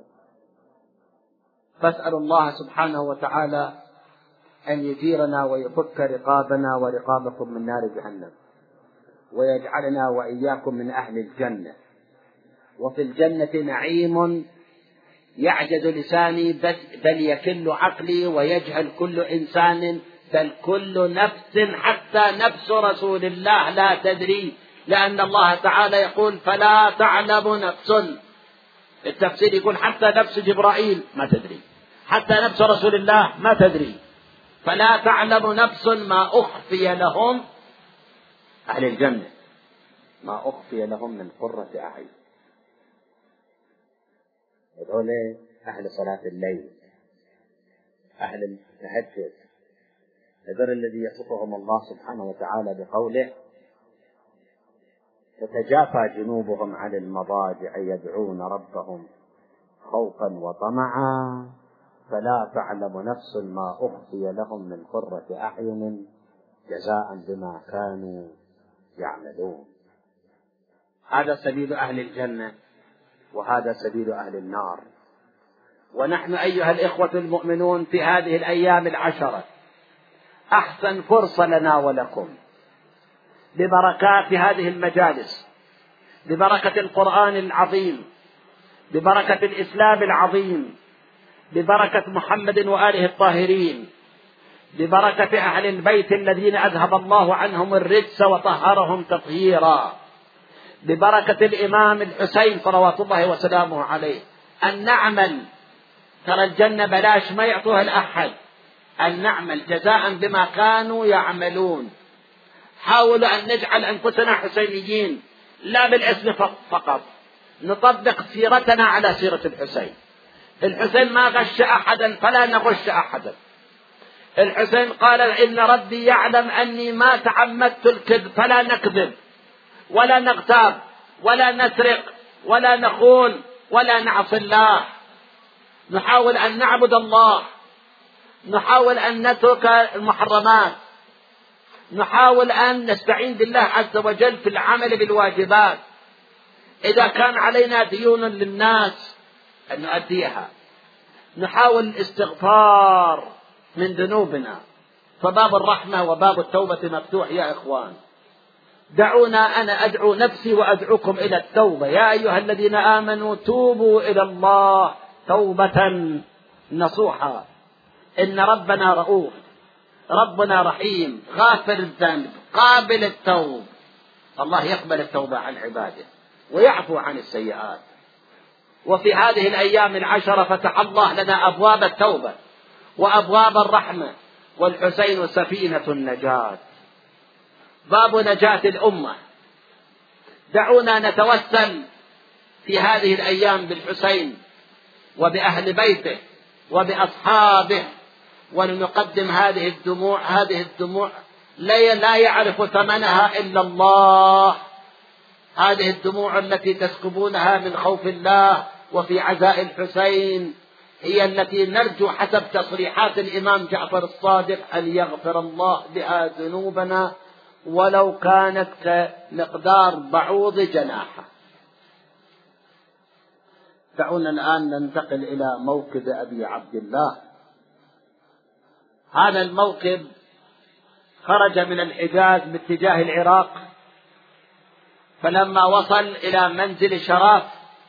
فاسأل الله سبحانه وتعالى أن يجيرنا ويفك رقابنا ورقابكم من نار جهنم، ويجعلنا وإياكم من أهل الجنة. وفي الجنة نعيم يعجز لساني بل يكل عقلي ويجهل كل إنسان، بل كل نفس حتى نفس رسول الله لا تدري، لأن الله تعالى يقول فلا تعلم نفس. التفسير يقول حتى نفس جبرائيل ما تدري، حتى نفس رسول الله ما تدري. فلا تعلم نفس ما أخفي لهم، أهل الجنة، ما أخفي لهم من قرة أعين. هذول أهل صلاة الليل، أهل التهجد، هذول الذي يصفهم الله سبحانه وتعالى بقوله تتجافى جنوبهم عن المضاجع يدعون ربهم خوفا وطمعا فلا تعلم نفس ما أخفي لهم من قرة أعين جزاء بما كانوا يعملون. هذا سبيل أهل الجنة وهذا سبيل أهل النار. ونحن أيها الإخوة المؤمنون في هذه الأيام العشرة أحسن فرصة لنا ولكم ببركات هذه المجالس، ببركة القرآن العظيم، ببركة الإسلام العظيم، ببركة محمد وآله الطاهرين، ببركة أهل البيت الذين أذهب الله عنهم الرجس وطهرهم تطهيرا، ببركة الإمام الحسين صلوات الله وسلامه عليه، أن نعمل. ترى الجنة بلاش، ما يعطوها لأحد، أن نعمل جزاء بما كانوا يعملون. حاولوا أن نجعل أنفسنا حسينيين، لا بالاسم فقط، نطبق سيرتنا على سيرة الحسين. الحسين ما غش أحدا فلا نغش أحدا. الحسين قال إن ربي يعلم أني ما تعمدت الكذب فلا نكذب ولا نغتاب ولا نسرق ولا نخون ولا نعصي الله. نحاول أن نعبد الله، نحاول أن نترك المحرمات، نحاول أن نستعين بالله عز وجل في العمل بالواجبات. إذا كان علينا ديون للناس أن نؤديها، نحاول الاستغفار من ذنوبنا، فباب الرحمة وباب التوبة مفتوح يا إخوان. دعونا أنا أدعو نفسي وأدعوكم إلى التوبة. يا أيها الذين آمنوا توبوا إلى الله توبة نصوحا، إن ربنا رؤوف، ربنا رحيم، غافر الذنب، قابل التوب. الله يقبل التوبة عن عباده ويعفو عن السيئات. وفي هذه الأيام العشرة فتح الله لنا أبواب التوبة وأبواب الرحمة، والحسين سفينة النجاة، باب نجاة الأمة. دعونا نتوسل في هذه الأيام بالحسين وبأهل بيته وبأصحابه، ونقدم هذه الدموع. هذه الدموع لا يعرف ثمنها إلا الله. هذه الدموع التي تسكبونها من خوف الله وفي عزاء الحسين هي التي نرجو حسب تصريحات الإمام جعفر الصادق أن يغفر الله بها ذنوبنا ولو كانت كمقدار بعوض جناحه. دعونا الآن ننتقل إلى موكب أبي عبد الله. هذا الموكب خرج من الحجاز باتجاه العراق، فلما وصل إلى منزل شراف،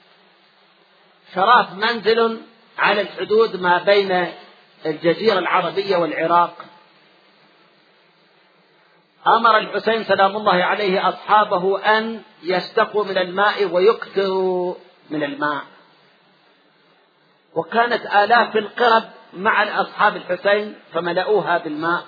شراف منزل على الحدود ما بين الجزيرة العربية والعراق، أمر الحسين سلام الله عليه أصحابه أن يستقوا من الماء ويكثروا من الماء، وكانت آلاف القرب مع أصحاب الحسين فملؤوها بالماء،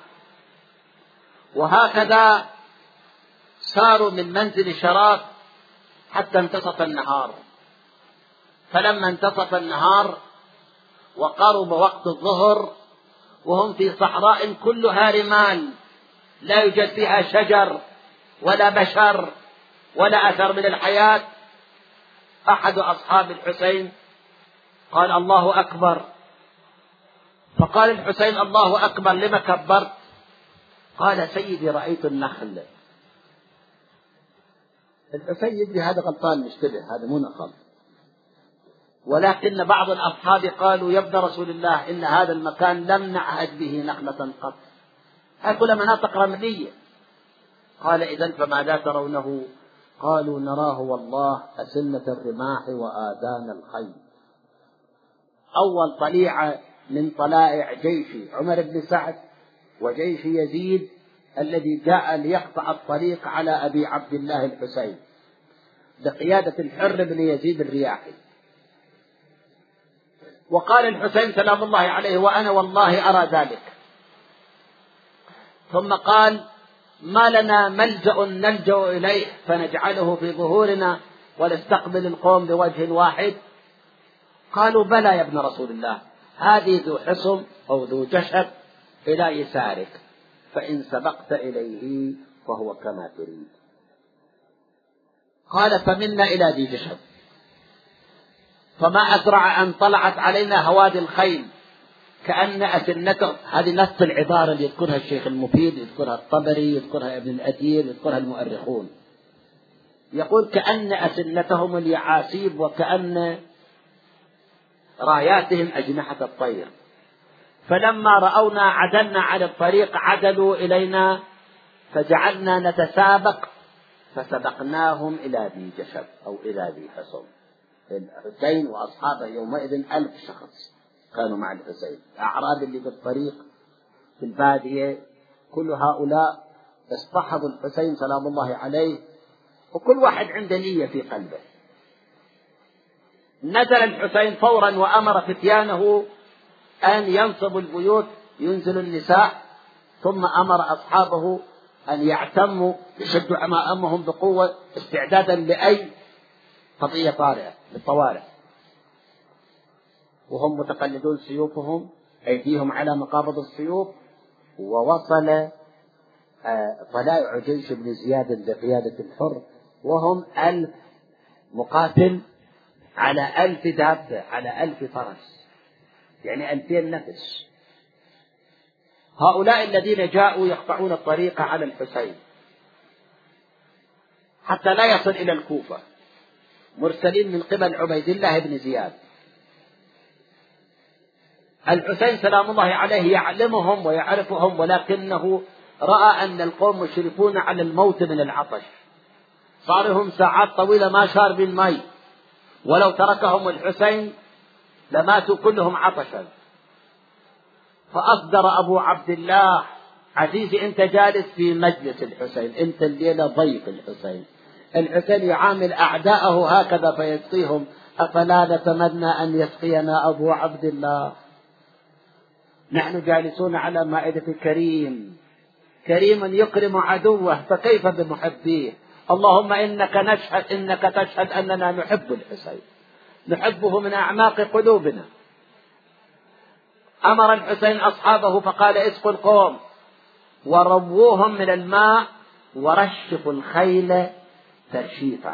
وهكذا ساروا من منزل شراف حتى انتصف النهار. فلما انتصف النهار وقرب وقت الظهر وهم في صحراء كلها رمال لا يوجد فيها شجر ولا بشر ولا أثر من الحياة، أحد أصحاب الحسين قال الله أكبر، فقال الحسين الله أكبر لما كبرت؟ قال سيدي رأيت النخل. الحسين يدري هذا غلطان مشتبه، هذا مو نخل، ولكن بعض الأصحاب قالوا يا ابن رسول الله إن هذا المكان لم نعهد به نخلة قط، هكذا مناطق رملية. قال إذن فماذا ترونه؟ قالوا نراه والله أسنة الرماح وآذان الخيل. أول طليعة من طلائع جيش عمر بن سعد وجيش يزيد الذي جاء ليقطع الطريق على أبي عبد الله الحسين بقيادة الحر بن يزيد الرياحي. وقال الحسين سلام الله عليه وأنا والله أرى ذلك. ثم قال ما لنا ملجأ نلجأ إليه فنجعله في ظهورنا ونستقبل القوم بوجه واحد؟ قالوا بلى يا ابن رسول الله، هذه ذو حصن أو ذو جشب إلى يسارك، فإن سبقت إليه فهو كما تريد. قال فمنا إلى ذي جشب، فما أسرع أن طلعت علينا هوادي الخيل كأن أسنته، هذه نص العبارة اللي يذكرها الشيخ المفيد، يذكرها الطبري، يذكرها ابن الأثير، يذكرها المؤرخون، يقول كأن أسنتهم اليعاسيب وكأن راياتهم أجنحة الطير. فلما رأونا عدلنا على الطريق عدلوا إلينا فجعلنا نتسابق فسبقناهم إلى ذي جشب أو إلى ذي حصن. الحسين وأصحابه يومئذ ألف شخص كانوا مع الحسين، الأعراب اللي بالطريق في البادية كل هؤلاء اصطحبوا الحسين سلام الله عليه، وكل واحد عنده نية في قلبه. نزل الحسين فورا وأمر فتيانه أن ينصبوا البيوت، ينزل النساء، ثم أمر أصحابه أن يعتموا يشدوا عمائمهم بقوة استعدادا لأي قضية طارئة للطوارئ، وهم متقلدون سيوفهم أيديهم على مقابض السيوف. ووصل طلائع جيش ابن زياد بقيادة الحر وهم ألف مقاتل على ألف دابة على ألف فرس، يعني ألفين نفس. هؤلاء الذين جاءوا يقطعون الطريق على الحسين حتى لا يصل إلى الكوفة، مرسلين من قبل عبيد الله بن زياد. الحسين سلام الله عليه يعلمهم ويعرفهم، ولكنه رأى أن القوم مشرفون على الموت من العطش، صار لهم ساعات طويلة ما شاربين ماء، ولو تركهم الحسين لماتوا كلهم عطشا. فأصدر أبو عبد الله عزيزي أنت جالس في مجلس الحسين، أنت الليلة ضيف الحسين، الحسين يعامل أعداءه هكذا فيسقيهم، أفلا نتمنى أن يسقينا أبو عبد الله؟ نحن جالسون على مائدة كريم، كريم يكرم عدوه فكيف بمحبيه؟ اللهم إنك نشهد إنك تشهد أننا نحب الحسين، نحبه من أعماق قلوبنا. أمر الحسين أصحابه فقال اسقوا القوم ورووهم من الماء ورشفوا الخيل ترشيفا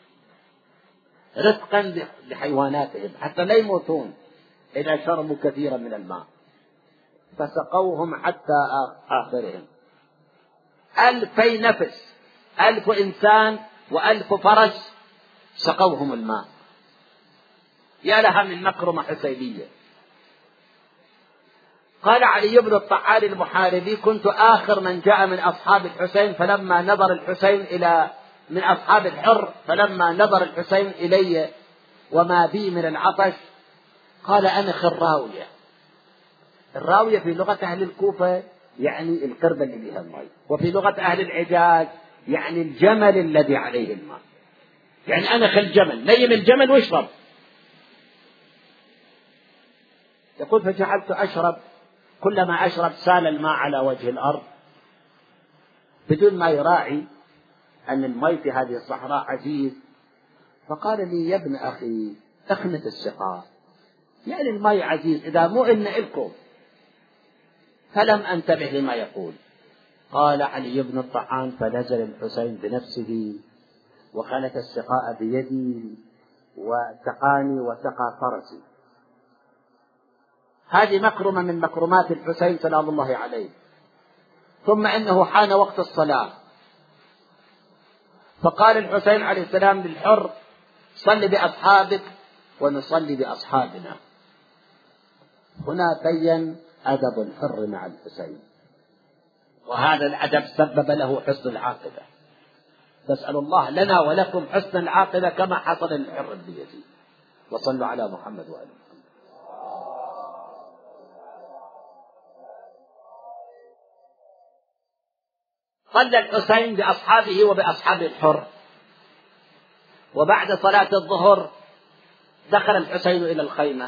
رفقا لحيواناتهم حتى لا يموتون إذا شربوا كثيرا من الماء، فسقوهم حتى آخرهم. ألفي نفس، ألف إنسان وألف فرس سقوهم الماء. يا لها من مكرمة حسينية. قال علي بن الطعان المحاربي: كنت آخر من جاء من أصحاب الحسين، فلما نظر الحسين إلى من أصحاب الحر فلما نظر الحسين إلي وما بي من العطش قال: أنخ الراوية. الراوية في لغة أهل الكوفة يعني القربة اللي بها الماء، وفي لغة أهل الحجاز يعني الجمل الذي عليه الماء، يعني أنخ الجمل، نيم الجمل واشرب. يقول: فجعلت أشرب، كلما أشرب سال الماء على وجه الأرض بدون ما يراعي أن الماء في هذه الصحراء عزيز. فقال لي: يا ابن أخي اخنت السقاء، يعني الماء عزيز إذا مو إن إلكم. فلم أنتبه لما يقول. قال علي بن الطعان: فنزل الحسين بنفسه وخلت السقاء بيدي وسقاني وسقى فرسي. هذه مكرمة من مكرمات الحسين سلام الله عليه. ثم إنه حان وقت الصلاة، فقال الحسين عليه السلام للحر: صل بأصحابك ونصلي بأصحابنا. هنا بين أدب الحر مع الحسين، وهذا الأدب سبب له حسن العاقبة. نسأل الله لنا ولكم حسن العاقبة كما حصل للحر بن يزيد. وصلوا على محمد وآله محمد. صلى الحسين بأصحابه وبأصحاب الحر، وبعد صلاة الظهر دخل الحسين إلى الخيمة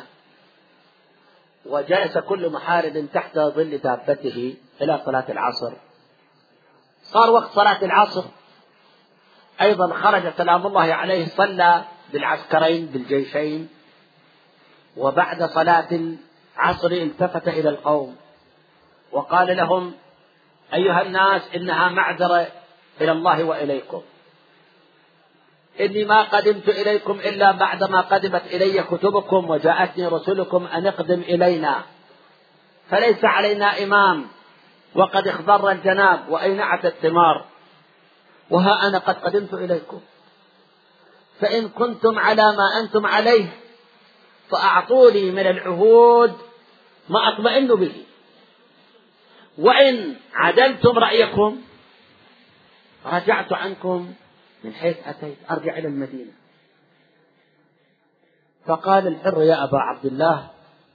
وجلس كل محارب تحت ظل دابته إلى صلاة العصر. صار وقت صلاة العصر، أيضا خرج سلام الله عليه صلى بالعسكرين بالجيشين، وبعد صلاة العصر التفت إلى القوم وقال لهم: أيها الناس، إنها معذرة إلى الله وإليكم، إني ما قدمت إليكم إلا بعدما قدمت إلي كتبكم وجاءتني رسلكم أن اقدم إلينا، فليس علينا إمام، وقد اخضر الجناب وأينعت الثمار، وها أنا قد قدمت إليكم، فإن كنتم على ما أنتم عليه فأعطوني من العهود ما أطمئن به، وإن عدلتم رأيكم رجعت عنكم من حيث أتيت، أرجع إلى المدينة. فقال الحر: يا أبا عبد الله،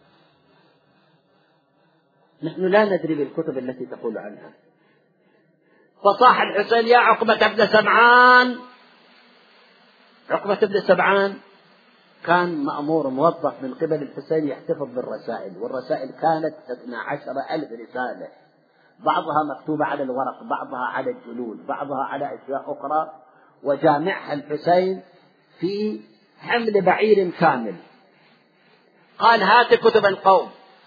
نحن لا ندري بالكتب التي تقول عنها. فصاح الحسين: يا عقبة بن سمعان. عقبة بن سمعان كان مأمور موظف من قبل الحسين يحتفظ بالرسائل، والرسائل كانت اثنا عشر ألف رسالة، بعضها مكتوبة على الورق، بعضها على الجلود، بعضها على أشياء أخرى، وجامعها الحسين في حمل بعير كامل. قال: هات كتب القوم.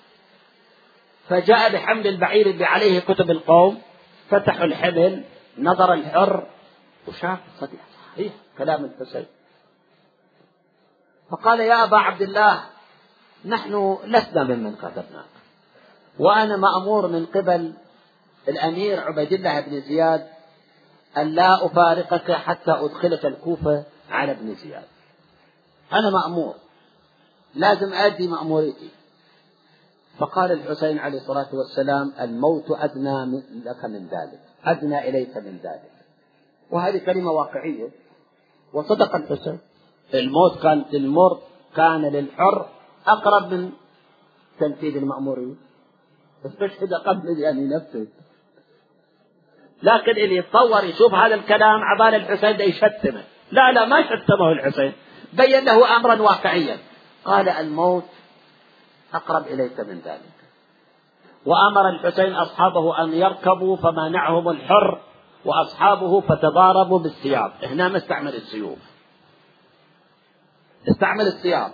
فجاء بحمل البعير اللي عليه كتب القوم، فتحوا الحمل، نظر الحر وشاف صديق صحيح كلام الحسين. فقال: يا أبا عبد الله، نحن لسنا ممن كتبناك، وأنا مأمور من قبل الأمير عبيد الله بن زياد أن لا أفارقك حتى أدخلك الكوفة على ابن زياد. أنا مأمور، لازم أدي مأموريتي. فقال الحسين عليه الصلاة والسلام: الموت أدنى لك من ذلك، أدنى إليك من ذلك. وهذه كلمة واقعية، وصدق الحسين. الموت كانت المر كان للحر أقرب من تنفيذ المأمورية، استشهد قبل يعني نفسه. لكن اللي يتصور يشوف هذا الكلام عبال الحسين ده يشتمه. لا لا، ما شتمه الحسين، بين له أمرا واقعيا. قال: الموت أقرب إليك من ذلك. وأمر الحسين أصحابه أن يركبوا، فمنعهم الحر وأصحابه فتضاربوا بالسياط. هنا ما استعمل السيوف، استعمل السياط،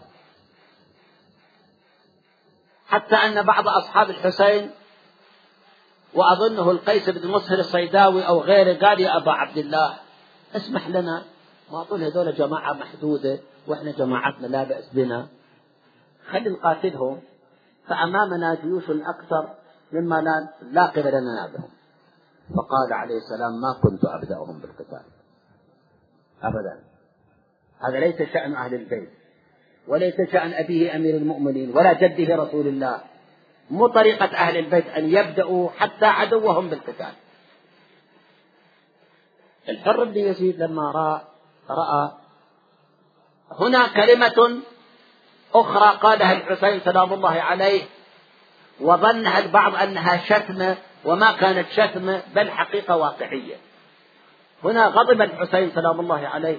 حتى أن بعض أصحاب الحسين، وأظنه القيس بن مسهر الصيداوي أو غيره، قال: يا أبا عبد الله، اسمح لنا، ما أقول هذول جماعة محدودة وإحنا جماعتنا لا بأس بنا، خلي نقاتلهم، فأمامنا جيوش أكثر مما لا, لا قبل لنا بهم. فقال عليه السلام: ما كنت أبدأهم بالقتال أبدا، هذا ليس شأن أهل البيت، وليس شأن أبيه أمير المؤمنين، ولا جده رسول الله، مو طريقة أهل البيت أن يبدأوا حتى عدوهم بالقتال. الحر بن يزيد لما رأى, رأى هنا كلمة أخرى قالها الحسين سلام الله عليه وظنها البعض أنها شتمة وما كانت شتمة بل حقيقة واقعية. هنا غضب الحسين سلام الله عليه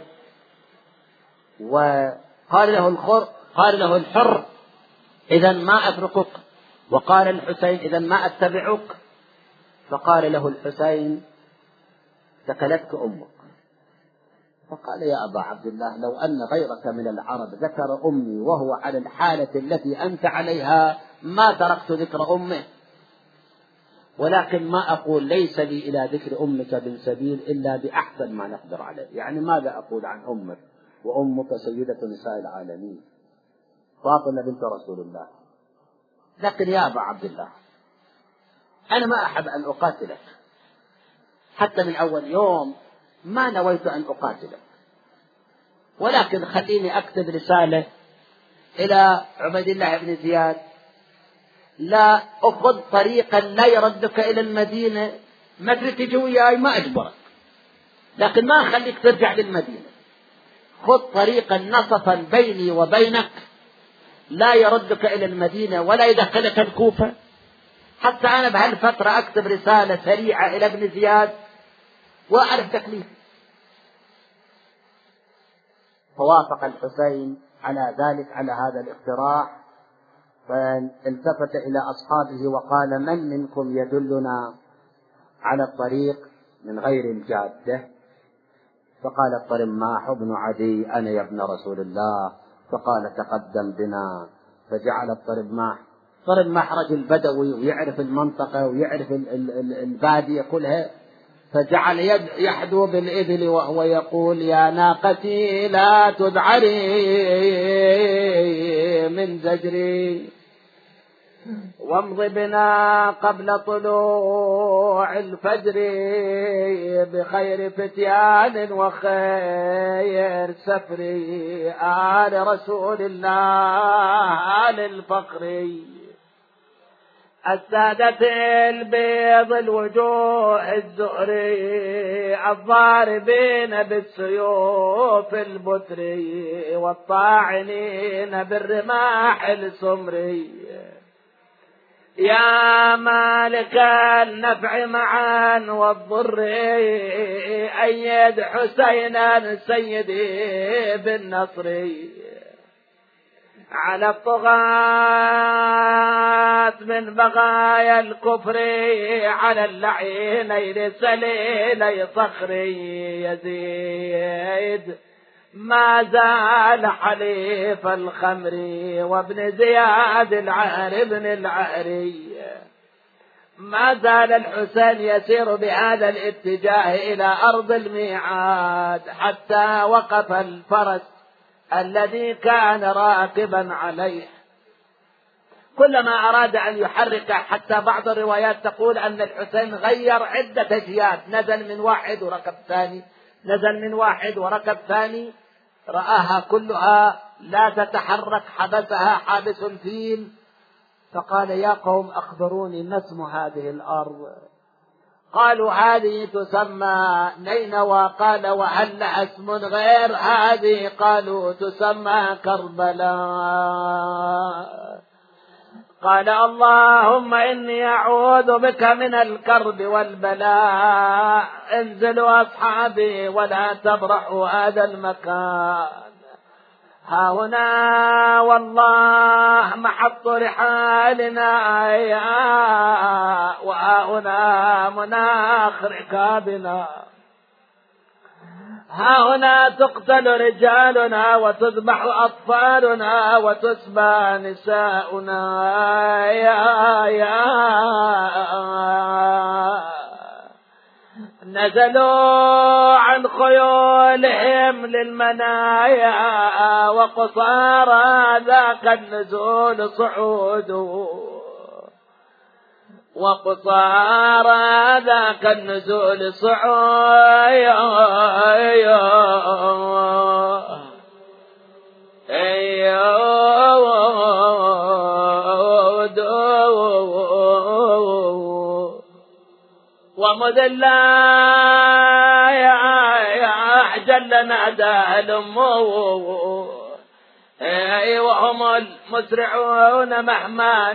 وقال له الخر قال له الحر إذا ما أتركك، وقال الحسين إذا ما أتبعك. فقال له الحسين ثكلتك أمك. فقال يا أبا عبد الله لو أن غيرك من العرب ذكر أمي وهو على الحالة التي أنت عليها ما تركت ذكر أمه، ولكن ما أقول ليس لي إلى ذكر أمك من سبيل إلا بأحسن ما نقدر عليه. يعني ماذا أقول عن أمك وأمك سيدة نساء العالمين فاطمة بنت رسول الله. لكن يا أبا عبد الله أنا ما أحب أن أقاتلك، حتى من أول يوم ما نويت أن أقاتلك، ولكن خليني أكتب رسالة إلى عبيد الله بن زياد لا أخذ طريقا لا يردك إلى المدينة، ما تريد تجي وياي ما أجبرك، لكن ما أخليك ترجع للمدينة. خذ طريقا نصفا بيني وبينك لا يردك إلى المدينة ولا يدخلك الكوفة، حتى أنا بهالفترة أكتب رسالة سريعة إلى ابن زياد وأعرف تكليفي. فوافق الحسين على ذلك على هذا الاقتراح، فالتفت إلى أصحابه وقال من منكم يدلنا على الطريق من غير الجادة؟ فقال الطرماح بن عدي أنا يا ابن رسول الله. فقال تقدم بنا. فجعل الطرماح طرماح رجل بدوي ويعرف المنطقة ويعرف البادية كلها، فجعل يحدو بالإبل وهو يقول يا ناقتي لا تذعري من زجري وامض بنا قبل طلوع الفجر بخير فتيان وخير سفر آل رسول الله آل الفقر السادة البيض الوجوه الزهري الضاربين بالسيوف البتري والطاعنين بالرماح السمري يا مالك النفع معا والضر أيد حسينا سيدي بالنصر على الطغاة من بغايا الكفر على اللعينين سليلي صخري يزيد ما زال حليف الخمر وابن زياد العار بن العاري. ما زال الحسين يسير بهذا الاتجاه إلى أرض الميعاد حتى وقف الفرس الذي كان راكبا عليه. كلما أراد أن يحرك، حتى بعض الروايات تقول أن الحسين غير عدة أجياد، نزل من واحد وركب ثاني، نزل من واحد وركب ثاني، رآها كلها لا تتحرك، حبسها حابس الفيل. فقال يا قوم أخبروني ما اسم هذه الأرض؟ قالوا هذه تسمى نينوى. قال وهل لها اسم غير هذه؟ قالوا تسمى كربلاء. قال اللهم إني أعوذ بك من الكرب والبلاء، انزلوا أصحابي ولا تبرحوا هذا المكان، ها هنا والله محط رحالنا وها هنا مناخ ركابنا، ها هنا تقتل رجالنا وتذبح أطفالنا وتسبى نساؤنا يا يا نزلوا عن خيولهم للمنايا وقصارى ذاك النزول صعود، وقصارى ذاك النزول صعود. أيود ومذلا جل نادى الأمور وهم المسرعون مهما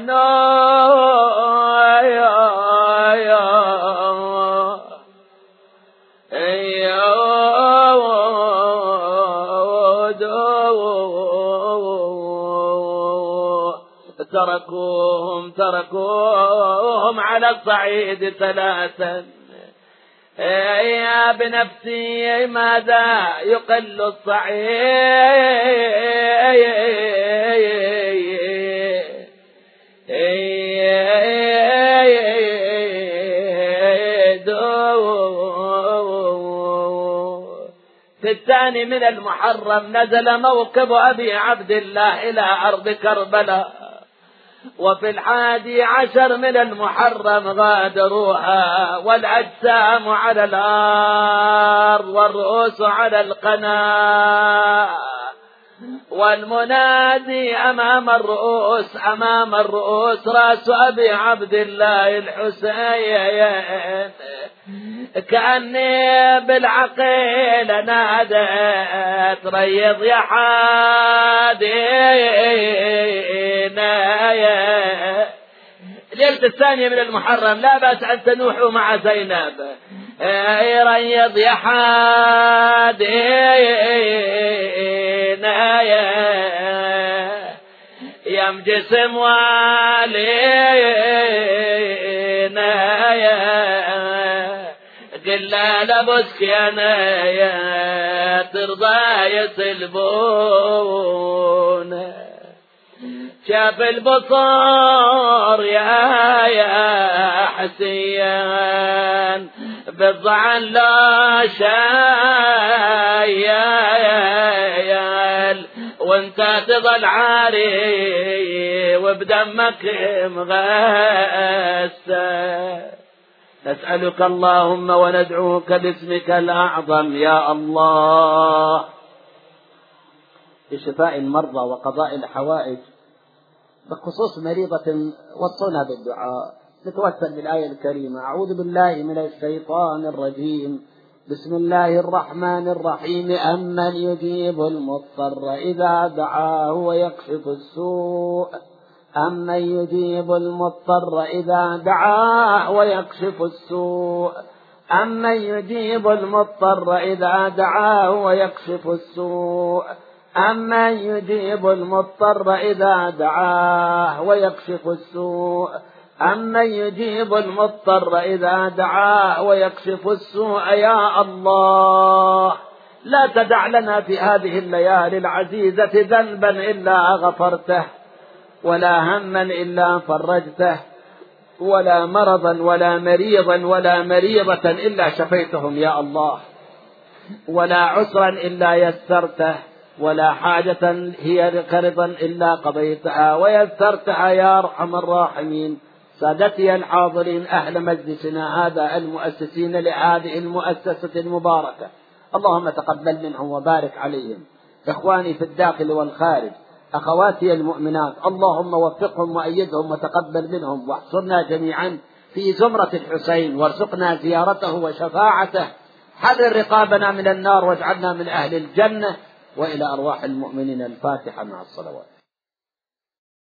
تركوهم تركوهم على الصعيد ثلاثا يا بنفسي ماذا يقل الصعيد. في الثاني من المحرم نزل موكب أبي عبد الله إلى أرض كربلاء، وفي الحادي عشر من المحرم غادروها والأجسام على الأرض والرؤوس على القناة، والمنادي أمام الرؤوس أمام الرؤوس رأس أبي عبد الله الحسين، كأني بالعقيل نادت ريض يا حادينا. ليلة الثانية من المحرم لا بأس أن تنوحوا مع زينب، ريض يا حادينا يم جسم والينا قلا لبسك أنا يا ترضى يسلبون. شاف البصر يا يا حسين بالضعن لا شايل، وانت تظل عاري وبدمك مغسل. نسألك اللهم وندعوك باسمك الأعظم يا الله لشفاء المرضى وقضاء الحوائج، بخصوص مريضة وصونا بالدعاء. نتوسل بالآية الكريمة: أعوذ بالله من الشيطان الرجيم، بسم الله الرحمن الرحيم. أمن يجيب المضطر إذا دعاه ويكشف السوء أمن يجيب المضطر إذا دعاه ويكشف السوء أمن يجيب المضطر إذا دعاه ويكشف السوء أمن يجيب المضطر إذا دعاه ويكشف السوء أمن يجيب المضطر إذا دعاه ويكشف السوء. يا الله لا تدع لنا في هذه الليالي العزيزة ذنبا إلا غفرته، ولا هما إلا فرجته، ولا مرضا ولا مريضا ولا مريضة إلا شفيتهم يا الله، ولا عسرا إلا يسرته، ولا حاجة هي كربا إلا قضيتها ويسرتها يا أرحم الراحمين. سادتي الحاضرين، أهل مجلسنا هذا، المؤسسين لهذه المؤسسة المباركة، اللهم تقبل منهم وبارك عليهم. إخواني في الداخل والخارج، أخواتي المؤمنات، اللهم وفقهم وأيدهم وتقبل منهم، واحصرنا جميعا في زمرة الحسين، وارزقنا زيارته وشفاعته. حرر رقابنا من النار واجعلنا من أهل الجنة. وإلى أرواح المؤمنين الفاتحة مع الصلوات.